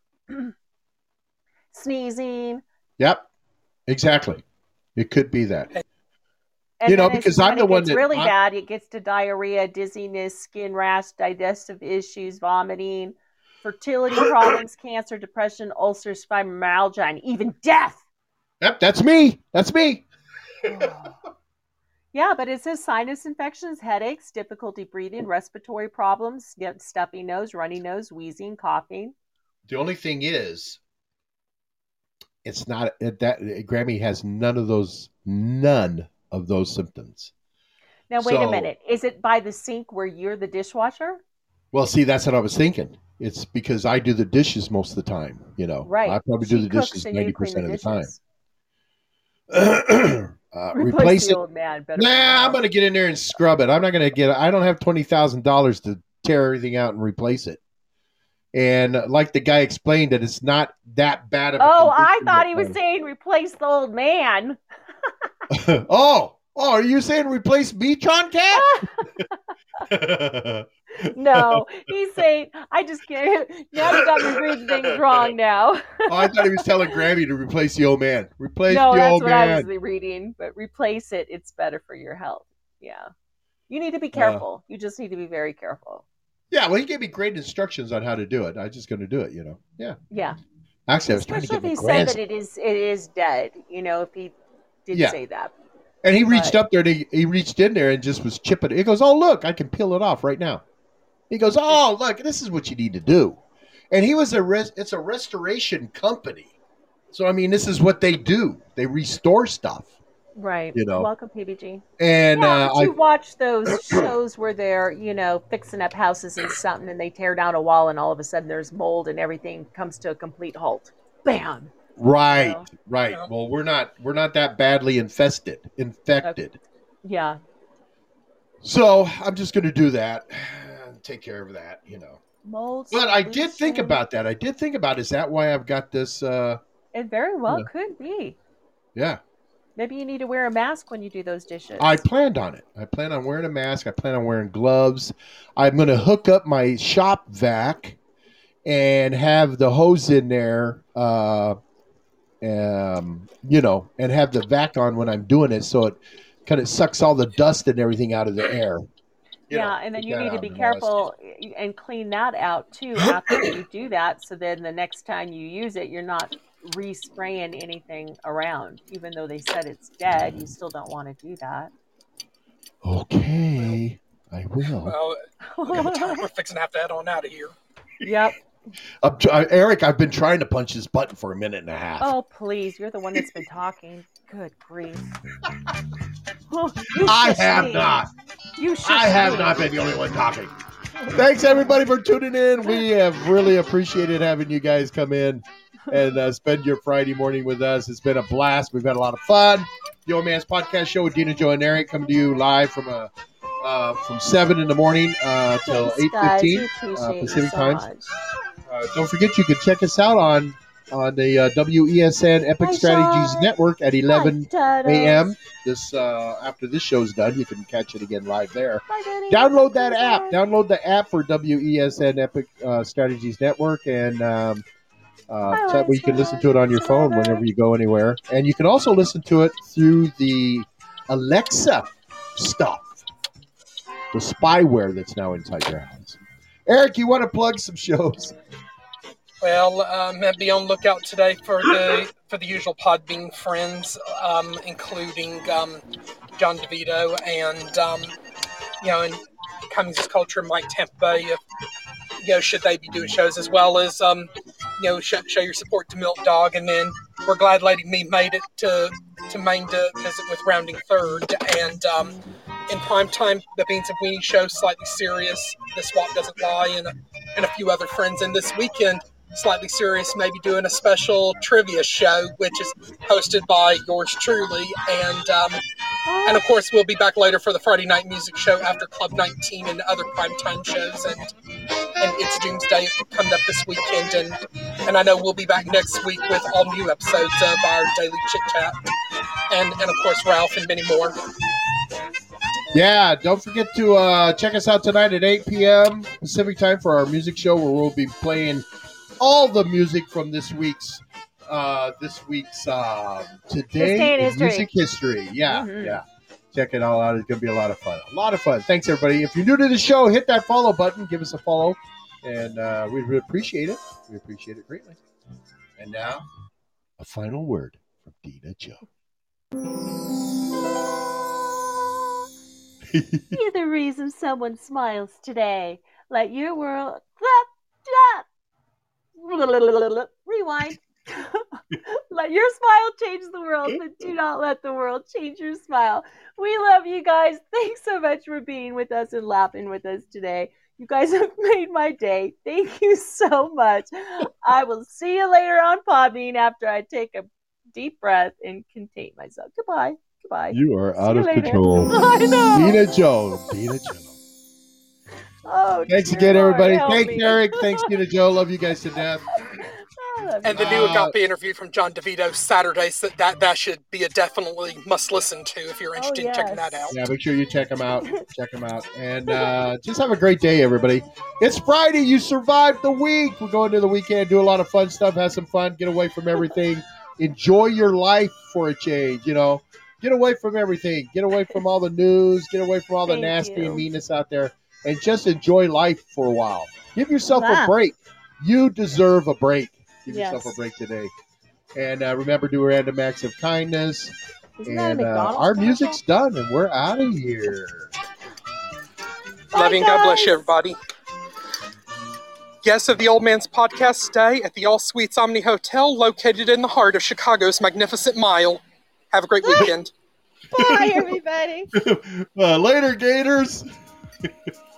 A: sneezing.
B: Yep, exactly. It could be that.
A: And
B: because I'm the one that's
A: really bad. It gets to diarrhea, dizziness, skin rash, digestive issues, vomiting, fertility problems, cancer, depression, ulcers, fibromyalgia, and even death.
B: Yep, that's me. That's me.
A: Yeah, but it says sinus infections, headaches, difficulty breathing, respiratory problems, stuffy nose, runny nose, wheezing, coughing.
B: The only thing is, it's not that Grammy has none of those symptoms.
A: Now, wait a minute. Is it by the sink where you're the dishwasher?
B: Well, see, that's what I was thinking. It's because I do the dishes most of the time.
A: Right.
B: I probably do the dishes 90% of the time.
A: Replace the old man.
B: I'm going to get in there and scrub it. I'm not going to get. I don't have $20,000 to tear everything out and replace it. And like the guy explained, that it's not that bad of a
A: condition. I thought he was saying replace the old man.
B: Oh, are you saying replace me, John Cat?
A: No, he's saying, I just can't. Now you got me reading things wrong now.
B: I thought he was telling Grammy to replace the old man. Replace the
A: No, that's
B: old man.
A: what I was reading, but replace it. It's better for your health. Yeah. You need to be careful. You just need to be very careful.
B: Yeah, well, he gave me great instructions on how to do it. I'm just going to do it,
A: Yeah.
B: Actually, I was trying to get my
A: grandson. Especially if he said that it is dead, if he did say that.
B: And he reached up there, and he reached in there and just was chipping it. He goes, oh, look, I can peel it off right now. He goes, oh, look, this is what you need to do. And he was it's a restoration company. So, I mean, this is what they do. They restore stuff.
A: Right. Welcome, PBG.
B: And
A: you watch those shows where they're, fixing up houses and something, and they tear down a wall, and all of a sudden there's mold and everything comes to a complete halt. Bam.
B: Right. Well, we're not that badly infected.
A: Okay. Yeah.
B: So I'm just going to do that. Take care of that,
A: Mold.
B: But I did think about that. Is that why I've got this?
A: It very well could be.
B: Yeah.
A: Maybe you need to wear a mask when you do those dishes.
B: I planned on it. I plan on wearing a mask. I plan on wearing gloves. I'm going to hook up my shop vac and have the hose in there, and have the vac on when I'm doing it, so it kind of sucks all the dust and everything out of the air.
A: And then you need to be careful and clean that out too after you do that. So then the next time you use it, you're not respraying anything around. Even though they said it's dead, you still don't want to do that.
B: Okay, I will.
C: Well, we're fixing to have to head on out of here.
A: Yep.
B: Eric, I've been trying to punch this button for a minute and a half.
A: Oh, please. You're the one that's been talking. Good grief.
B: I have not. I have not been the only one talking. Thanks, everybody, for tuning in. We have really appreciated having you guys come in and spend your Friday morning with us. It's been a blast. We've had a lot of fun. The Old Man's Podcast Show with Dina, Joe, and Eric coming to you live from 7 in the morning till 8:15 Pacific time. Don't forget, you can check us out on the WESN Epic Strategies Network at 11 a.m. After this show's done. You can catch it again live there. Download that app. Download the app for WESN Epic Strategies Network, and that way you can listen to it on your phone whenever you go anywhere. And you can also listen to it through the Alexa stuff, the spyware that's now inside your house. Eric, you want to plug some shows?
C: Well, be on lookout today for the usual Podbean friends, including John DeVito and and Cummings Culture, Mike Tampa Bay. Should they be doing shows, as well as show your support to Milk Dog, and then we're glad Lady Me made it to Maine to visit with Rounding Third, and in prime time, the Beans and Weenie Show, Slightly Serious, The Swap Doesn't Lie, and a few other friends. And this weekend, Slightly Serious maybe doing a special trivia show, which is hosted by yours truly, and of course we'll be back later for the Friday night music show after Club 19 and other primetime shows, and It's Doomsday coming up this weekend, and I know we'll be back next week with all new episodes of our daily chit chat, and of course Ralph and many more.
B: Yeah, don't forget to check us out tonight at 8 p.m. Pacific time for our music show, where we'll be playing all the music from this week's Today in Music History. Yeah, yeah. Check it all out. It's going to be a lot of fun. A lot of fun. Thanks, everybody. If you're new to the show, hit that follow button. Give us a follow, and we really appreciate it. We appreciate it greatly. And now, a final word from Dina Joe.
A: You're the reason someone smiles today. Let your world... Rewind. Let your smile change the world, but do not let the world change your smile. We love you guys. Thanks so much for being with us and laughing with us today. You guys have made my day. Thank you so much. I will see you later on Podbean after I take a deep breath and contain myself. Goodbye.
B: You are out of control.
A: I know.
B: Dina Joe.
A: Oh,
B: thanks again, everybody. Thanks, Eric. Thanks, Dina Joe. Love you guys to death.
C: And the new Agape interview from John DeVito Saturday, so that should be a definitely must listen to if you're interested in checking that out.
B: Yeah, make sure you check them out. And just have a great day, everybody. It's Friday. You survived the week. We're going to the weekend, do a lot of fun stuff, have some fun, get away from everything. Enjoy your life for a change, you know. Get away from everything. Get away from all the news. Get away from all the nasty and meanness out there. And just enjoy life for a while. Give yourself a break. You deserve a break. Give yourself a break today. And remember, do a random acts of kindness. And our music's done, and we're out of here.
C: Love you and God bless you, everybody. Guests of the Old Man's Podcast stay at the All Suites Omni Hotel, located in the heart of Chicago's Magnificent Mile. Have a great weekend.
A: Bye, everybody.
B: Later, Gators.